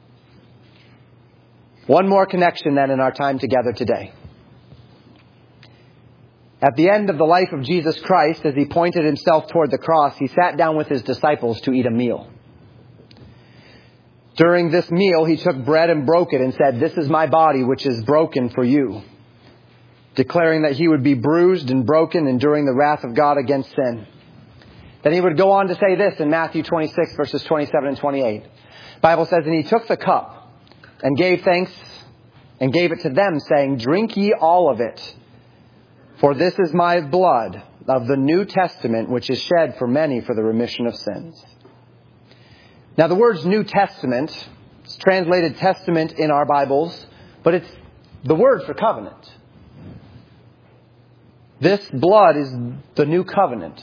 One more connection then in our time together today. At the end of the life of Jesus Christ, as he pointed himself toward the cross, he sat down with his disciples to eat a meal. During this meal, he took bread and broke it and said, "This is my body, which is broken for you," declaring that he would be bruised and broken, enduring the wrath of God against sin. Then he would go on to say this in Matthew 26, verses 27 and 28. The Bible says, "And he took the cup and gave thanks and gave it to them, saying, Drink ye all of it. For this is my blood of the New Testament, which is shed for many for the remission of sins." Now the words New Testament, it's translated Testament in our Bibles, but it's the word for covenant. This blood is the new covenant.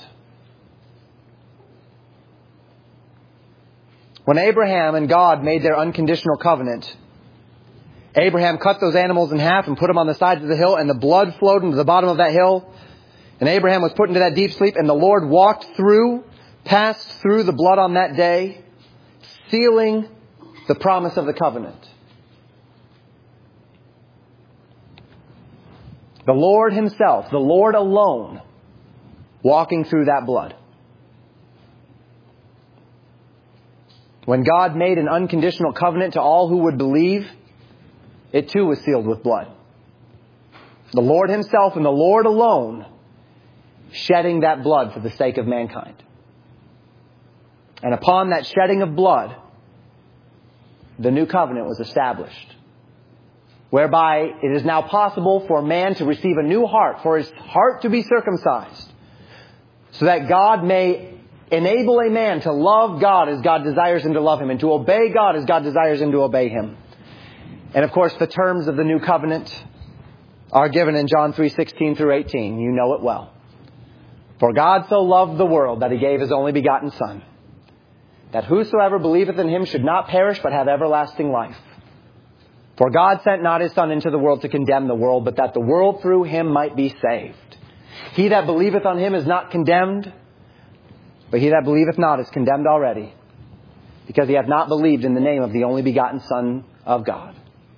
When Abraham and God made their unconditional covenant, Abraham cut those animals in half and put them on the sides of the hill, and the blood flowed into the bottom of that hill. And Abraham was put into that deep sleep, and the Lord passed through the blood on that day, sealing the promise of the covenant. The Lord himself, the Lord alone, walking through that blood. When God made an unconditional covenant to all who would believe, it too was sealed with blood. The Lord himself and the Lord alone shedding that blood for the sake of mankind. And upon that shedding of blood, the new covenant was established, whereby it is now possible for man to receive a new heart, for his heart to be circumcised, so that God may enable a man to love God as God desires him to love him, and to obey God as God desires him to obey him. And of course, the terms of the new covenant are given in John 3:16 through 18. You know it well. "For God so loved the world that he gave his only begotten Son, that whosoever believeth in him should not perish but have everlasting life. For God sent not his Son into the world to condemn the world, but that the world through him might be saved. He that believeth on him is not condemned, but he that believeth not is condemned already, because he hath not believed in the name of the only begotten Son of God."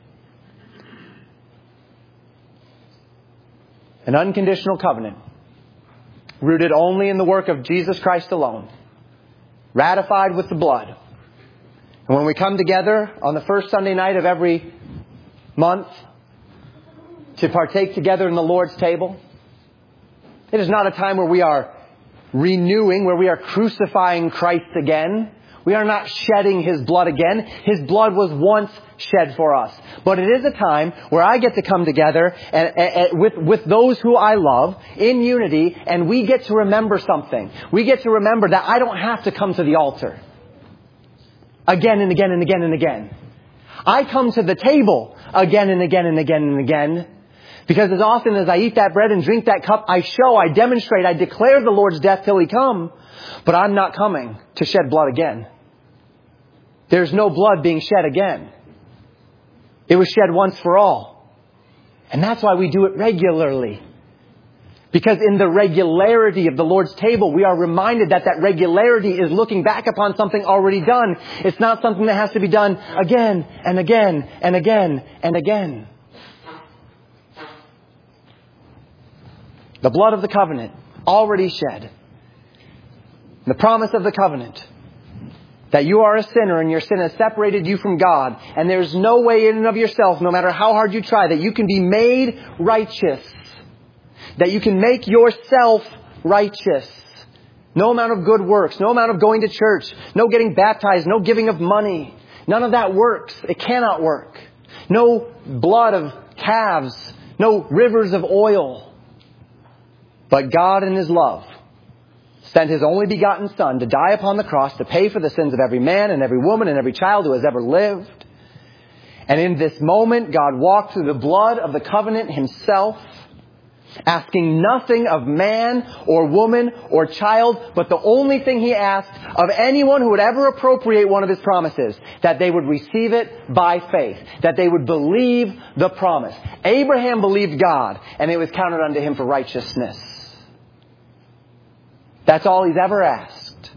An unconditional covenant, rooted only in the work of Jesus Christ alone, ratified with the blood, And when we come together on the first Sunday night of every month to partake together in the Lord's table, it is not a time where we are renewing, where we are crucifying Christ again. We are not shedding His blood again. His blood was once shed for us. But it is a time where I get to come together and with those who I love in unity, and we get to remember something. We get to remember that I don't have to come to the altar again and again and again and again. I come to the table again and again and again and again. Because as often as I eat that bread and drink that cup, I demonstrate, I declare the Lord's death till He come. But I'm not coming to shed blood again. There's no blood being shed again. It was shed once for all. And that's why we do it regularly. Because in the regularity of the Lord's table, we are reminded that that regularity is looking back upon something already done. It's not something that has to be done again and again and again and again. The blood of the covenant already shed. The promise of the covenant that you are a sinner and your sin has separated you from God, and there's no way in and of yourself, no matter how hard you try, that you can be made righteous. That you can make yourself righteous. No amount of good works, no amount of going to church, no getting baptized, no giving of money. None of that works. It cannot work. No blood of calves, no rivers of oil. But God in His love sent His only begotten Son to die upon the cross to pay for the sins of every man and every woman and every child who has ever lived. And in this moment, God walked through the blood of the covenant Himself, asking nothing of man or woman or child, but the only thing He asked of anyone who would ever appropriate one of His promises, that they would receive it by faith, that they would believe the promise. Abraham believed God, and it was counted unto him for righteousness. That's all he's ever asked.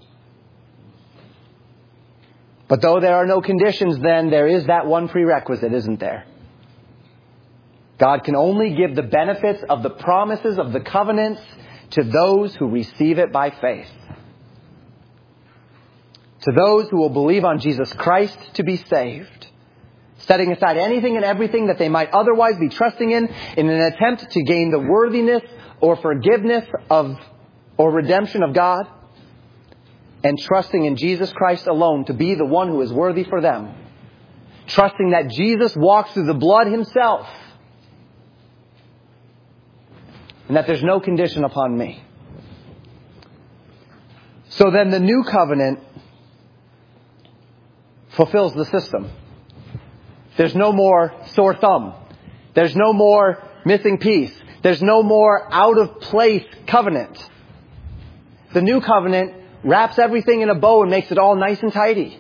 But though there are no conditions, then there is that one prerequisite, isn't there? God can only give the benefits of the promises of the covenants to those who receive it by faith. To those who will believe on Jesus Christ to be saved, setting aside anything and everything that they might otherwise be trusting in an attempt to gain the worthiness or forgiveness of or redemption of God, and trusting in Jesus Christ alone to be the one who is worthy for them. Trusting that Jesus walks through the blood Himself, and that there's no condition upon me. So then the new covenant fulfills the system. There's no more sore thumb. There's no more missing piece. There's no more out of place covenant. The new covenant wraps everything in a bow and makes it all nice and tidy.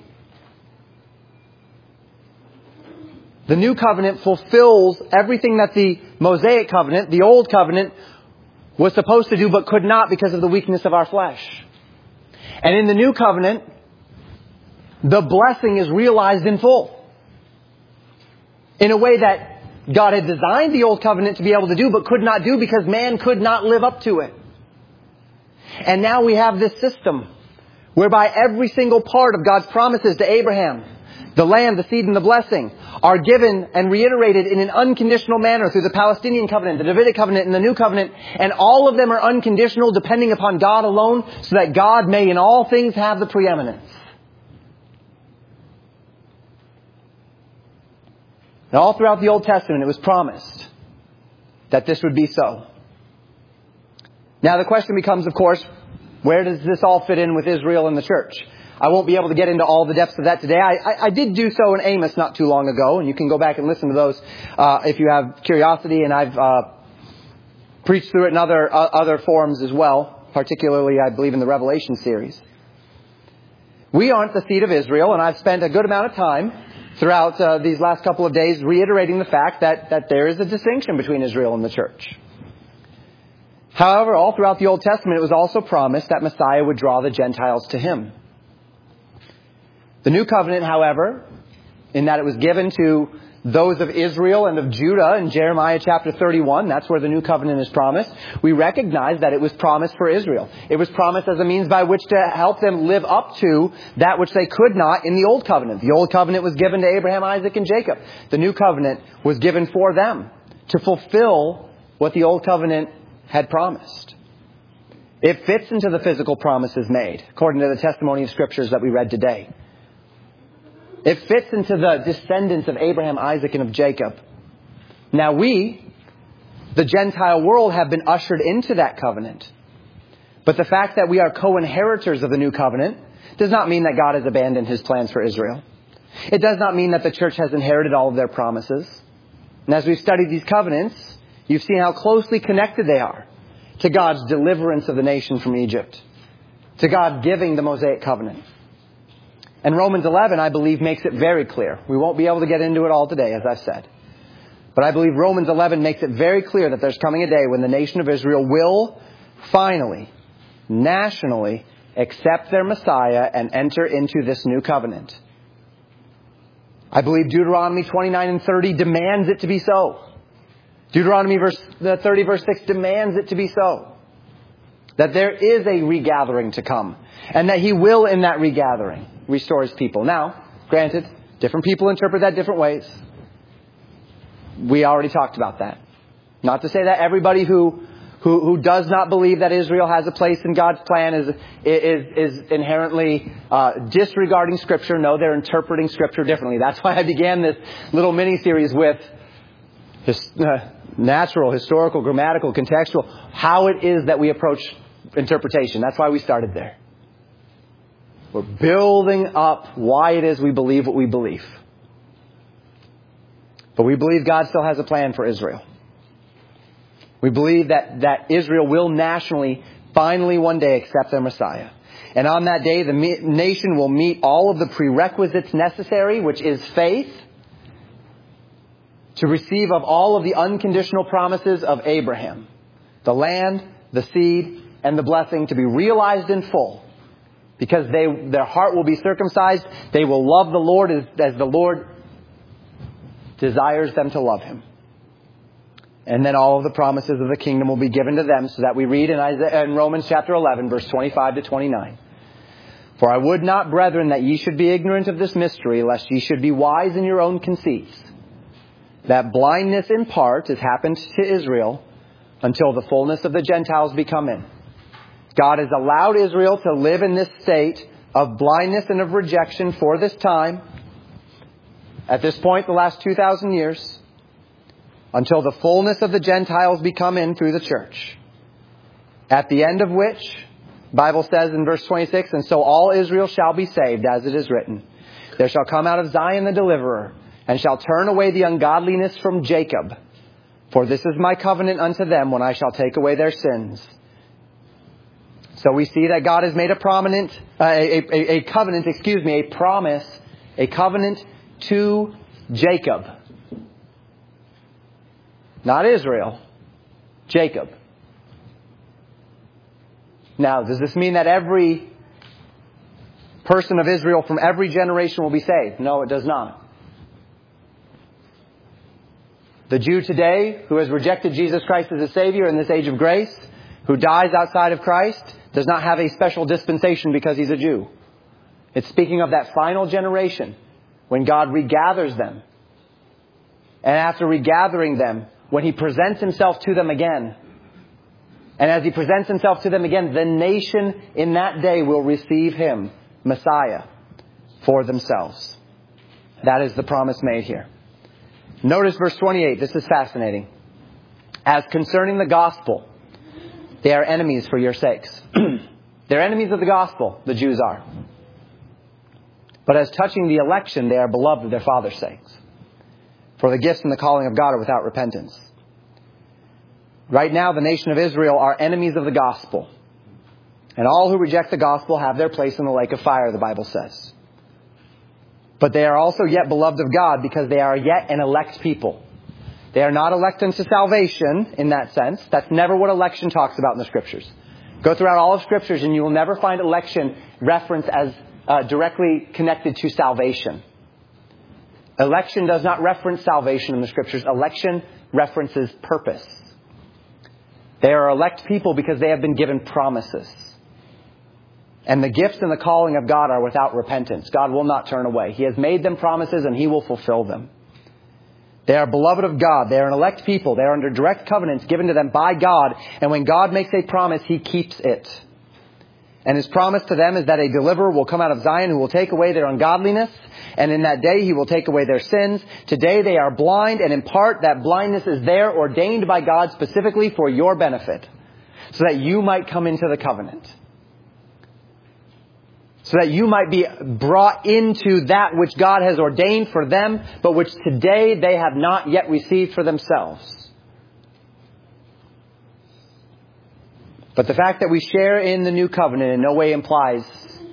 The new covenant fulfills everything that the Mosaic covenant, the old covenant, was supposed to do but could not because of the weakness of our flesh. And in the new covenant, the blessing is realized in full. In a way that God had designed the old covenant to be able to do but could not do because man could not live up to it. And now we have this system whereby every single part of God's promises to Abraham, the land, the seed, and the blessing, are given and reiterated in an unconditional manner through the Palestinian covenant, the Davidic covenant, and the new covenant. And all of them are unconditional, depending upon God alone, so that God may in all things have the preeminence. And all throughout the Old Testament, it was promised that this would be so. Now the question becomes, of course, where does this all fit in with Israel and the church? I won't be able to get into all the depths of that today. I did do so in Amos not too long ago, and you can go back and listen to those if you have curiosity, and I've preached through it in other forums as well, particularly, I believe, in the Revelation series. We aren't the seed of Israel, and I've spent a good amount of time throughout these last couple of days reiterating the fact that there is a distinction between Israel and the church. However, all throughout the Old Testament, it was also promised that Messiah would draw the Gentiles to Him. The New Covenant, however, in that it was given to those of Israel and of Judah in Jeremiah chapter 31. That's where the new covenant is promised. We recognize that it was promised for Israel. It was promised as a means by which to help them live up to that which they could not in the old covenant. The old covenant was given to Abraham, Isaac, and Jacob. The new covenant was given for them to fulfill what the old covenant had promised. It fits into the physical promises made, according to the testimony of scriptures that we read today. It fits into the descendants of Abraham, Isaac, and of Jacob. Now we, the Gentile world, have been ushered into that covenant. But the fact that we are co-inheritors of the new covenant does not mean that God has abandoned his plans for Israel. It does not mean that the church has inherited all of their promises. And as we've studied these covenants, you've seen how closely connected they are to God's deliverance of the nation from Egypt, to God giving the Mosaic covenant. And Romans 11, I believe, makes it very clear. We won't be able to get into it all today, as I've said. But I believe Romans 11 makes it very clear that there's coming a day when the nation of Israel will finally, nationally, accept their Messiah and enter into this new covenant. I believe Deuteronomy 29 and 30 demands it to be so. Deuteronomy 30 verse 6 demands it to be so. That there is a regathering to come. And that he will, in that regathering, restore his people. Now, granted, different people interpret that different ways. We already talked about that. Not to say that everybody who does not believe that Israel has a place in God's plan is inherently disregarding Scripture. No, they're interpreting Scripture differently. That's why I began this little mini-series with natural, historical, grammatical, contextual, how it is that we approach interpretation. That's why we started there. We're building up why it is we believe what we believe. But we believe God still has a plan for Israel. We believe that Israel will nationally, finally one day accept their Messiah. And on that day, the nation will meet all of the prerequisites necessary, which is faith, to receive of all of the unconditional promises of Abraham. The land, the seed, and the blessing to be realized in full. Because their heart will be circumcised. They will love the Lord as the Lord desires them to love him. And then all of the promises of the kingdom will be given to them, so that we read in Romans chapter 11, verse 25 to 29. For I would not, brethren, that ye should be ignorant of this mystery, lest ye should be wise in your own conceits, that blindness in part has happened to Israel until the fullness of the Gentiles be come in. God has allowed Israel to live in this state of blindness and of rejection for this time. At this point, the last 2,000 years, until the fullness of the Gentiles be come in through the church. At the end of which, the Bible says in verse 26, and so all Israel shall be saved, as it is written. There shall come out of Zion the deliverer, and shall turn away the ungodliness from Jacob. For this is my covenant unto them, when I shall take away their sins. So we see that God has made a covenant, a covenant to Jacob. Not Israel, Jacob. Now, does this mean that every person of Israel from every generation will be saved? No, it does not. The Jew today who has rejected Jesus Christ as a Savior in this age of grace, who dies outside of Christ, does not have a special dispensation because he's a Jew. It's speaking of that final generation when God regathers them. And after regathering them, when he presents himself to them again. And as he presents himself to them again, the nation in that day will receive him, Messiah, for themselves. That is the promise made here. Notice verse 28. This is fascinating. As concerning the gospel, they are enemies for your sakes. They're enemies of the gospel, the Jews are. But as touching the election, they are beloved of their father's sakes. For the gifts and the calling of God are without repentance. Right now, the nation of Israel are enemies of the gospel. And all who reject the gospel have their place in the lake of fire, the Bible says. But they are also yet beloved of God because they are yet an elect people. They are not elect unto salvation in that sense. That's never what election talks about in the Scriptures. Go throughout all of Scriptures and you will never find election referenced as directly connected to salvation. Election does not reference salvation in the Scriptures. Election references purpose. They are elect people because they have been given promises. And the gifts and the calling of God are without repentance. God will not turn away. He has made them promises and He will fulfill them. They are beloved of God. They are an elect people. They are under direct covenants given to them by God. And when God makes a promise, He keeps it. And His promise to them is that a deliverer will come out of Zion who will take away their ungodliness. And in that day He will take away their sins. Today they are blind, and in part that blindness is there ordained by God specifically for your benefit, so that you might come into the covenant. So that you might be brought into that which God has ordained for them, but which today they have not yet received for themselves. But the fact that we share in the new covenant in no way implies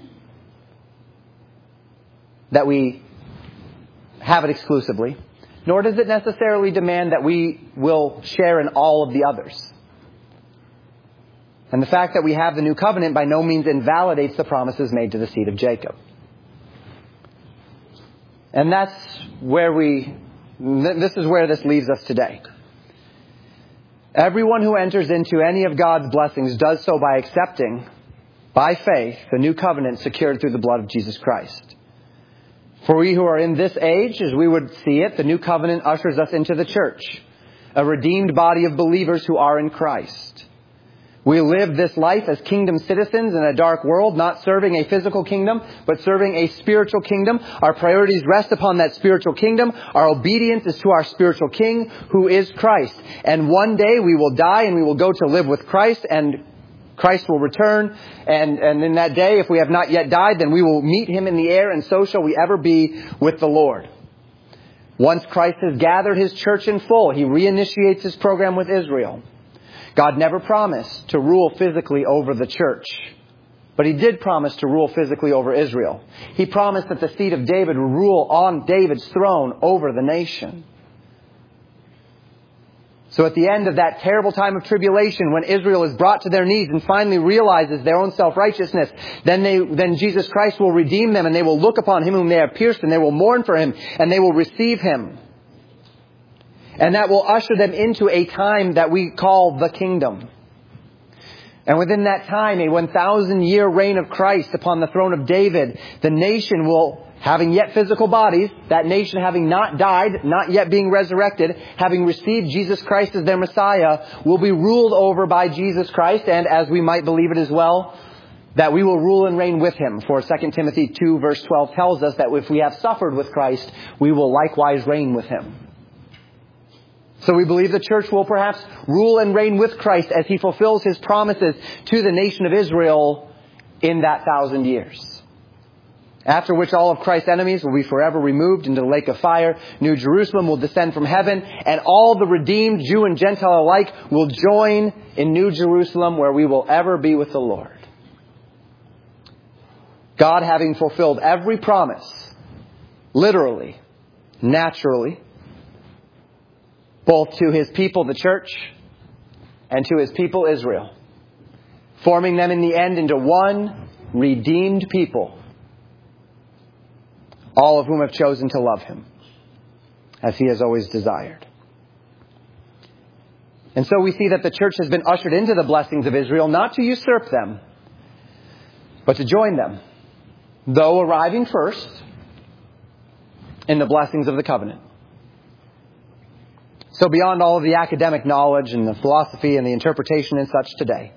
that we have it exclusively, nor does it necessarily demand that we will share in all of the others. And the fact that we have the new covenant by no means invalidates the promises made to the seed of Jacob. And this is where this leaves us today. Everyone who enters into any of God's blessings does so by accepting, by faith, the new covenant secured through the blood of Jesus Christ. For we who are in this age, as we would see it, the new covenant ushers us into the church, a redeemed body of believers who are in Christ. We live this life as kingdom citizens in a dark world, not serving a physical kingdom, but serving a spiritual kingdom. Our priorities rest upon that spiritual kingdom. Our obedience is to our spiritual king, who is Christ. And one day we will die and we will go to live with Christ, and Christ will return. And in that day, if we have not yet died, then we will meet Him in the air, and so shall we ever be with the Lord. Once Christ has gathered His church in full, He reinitiates His program with Israel. God never promised to rule physically over the church, but He did promise to rule physically over Israel. He promised that the seed of David would rule on David's throne over the nation. So at the end of that terrible time of tribulation, when Israel is brought to their knees and finally realizes their own self-righteousness, then Jesus Christ will redeem them, and they will look upon Him whom they have pierced, and they will mourn for Him, and they will receive Him. And that will usher them into a time that we call the kingdom. And within that time, a 1,000-year reign of Christ upon the throne of David, the nation will, having yet physical bodies, that nation having not died, not yet being resurrected, having received Jesus Christ as their Messiah, will be ruled over by Jesus Christ. And as we might believe it as well, that we will rule and reign with Him. For 2 Timothy 2 verse 12 tells us that if we have suffered with Christ, we will likewise reign with Him. So we believe the church will perhaps rule and reign with Christ as He fulfills His promises to the nation of Israel in that 1,000 years. After which all of Christ's enemies will be forever removed into the lake of fire. New Jerusalem will descend from heaven, and all the redeemed, Jew and Gentile alike, will join in New Jerusalem, where we will ever be with the Lord. God, having fulfilled every promise, literally, naturally, both to His people, the church, and to His people, Israel, forming them in the end into one redeemed people, all of whom have chosen to love Him, as He has always desired. And so we see that the church has been ushered into the blessings of Israel, not to usurp them, but to join them, though arriving first in the blessings of the covenant. So beyond all of the academic knowledge and the philosophy and the interpretation and such today,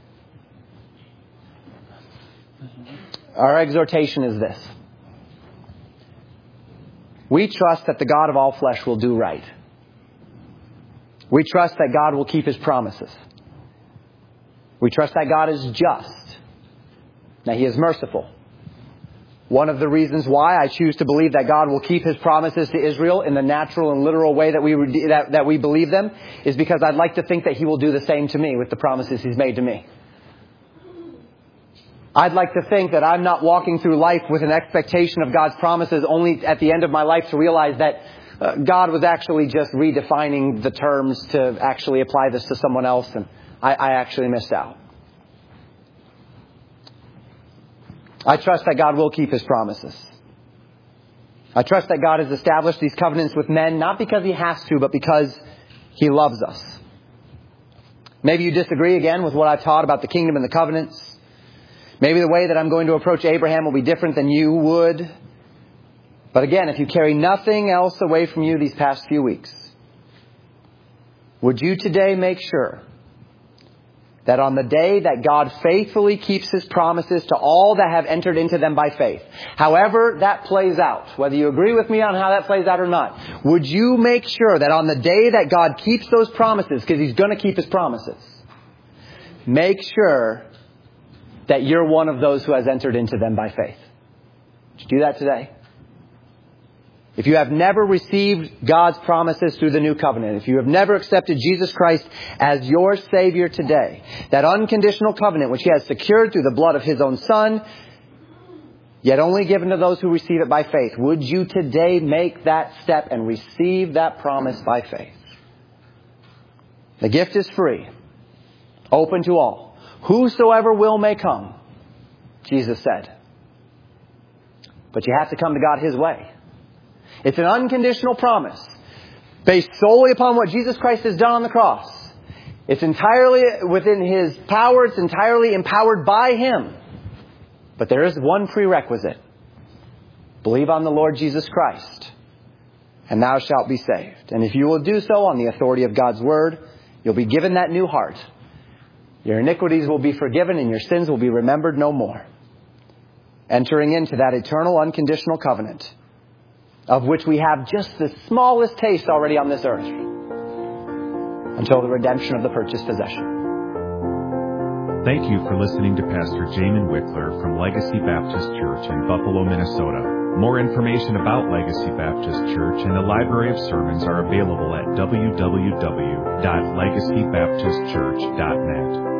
our exhortation is this. We trust that the God of all flesh will do right. We trust that God will keep His promises. We trust that God is just. That He is merciful. One of the reasons why I choose to believe that God will keep His promises to Israel in the natural and literal way that we believe them is because I'd like to think that He will do the same to me with the promises He's made to me. I'd like to think that I'm not walking through life with an expectation of God's promises only at the end of my life to realize that God was actually just redefining the terms to actually apply this to someone else, and I actually missed out. I trust that God will keep His promises. I trust that God has established these covenants with men, not because He has to, but because He loves us. Maybe you disagree again with what I've taught about the kingdom and the covenants. Maybe the way that I'm going to approach Abraham will be different than you would. But again, if you carry nothing else away from you these past few weeks, would you today make sure that on the day that God faithfully keeps His promises to all that have entered into them by faith, however that plays out, whether you agree with me on how that plays out or not, would you make sure that on the day that God keeps those promises, because He's going to keep His promises, make sure that you're one of those who has entered into them by faith? Would you do that today? If you have never received God's promises through the new covenant, if you have never accepted Jesus Christ as your Savior today, that unconditional covenant which He has secured through the blood of His own Son, yet only given to those who receive it by faith, would you today make that step and receive that promise by faith? The gift is free, open to all. Whosoever will may come, Jesus said. But you have to come to God His way. It's an unconditional promise based solely upon what Jesus Christ has done on the cross. It's entirely within His power. It's entirely empowered by Him. But there is one prerequisite. Believe on the Lord Jesus Christ, and thou shalt be saved. And if you will do so on the authority of God's Word, you'll be given that new heart. Your iniquities will be forgiven and your sins will be remembered no more. Entering into that eternal unconditional covenant, of which we have just the smallest taste already on this earth, until the redemption of the purchased possession. Thank you for listening to Pastor Jamin Wickler from Legacy Baptist Church in Buffalo, Minnesota. More information about Legacy Baptist Church and the library of sermons are available at www.legacybaptistchurch.net.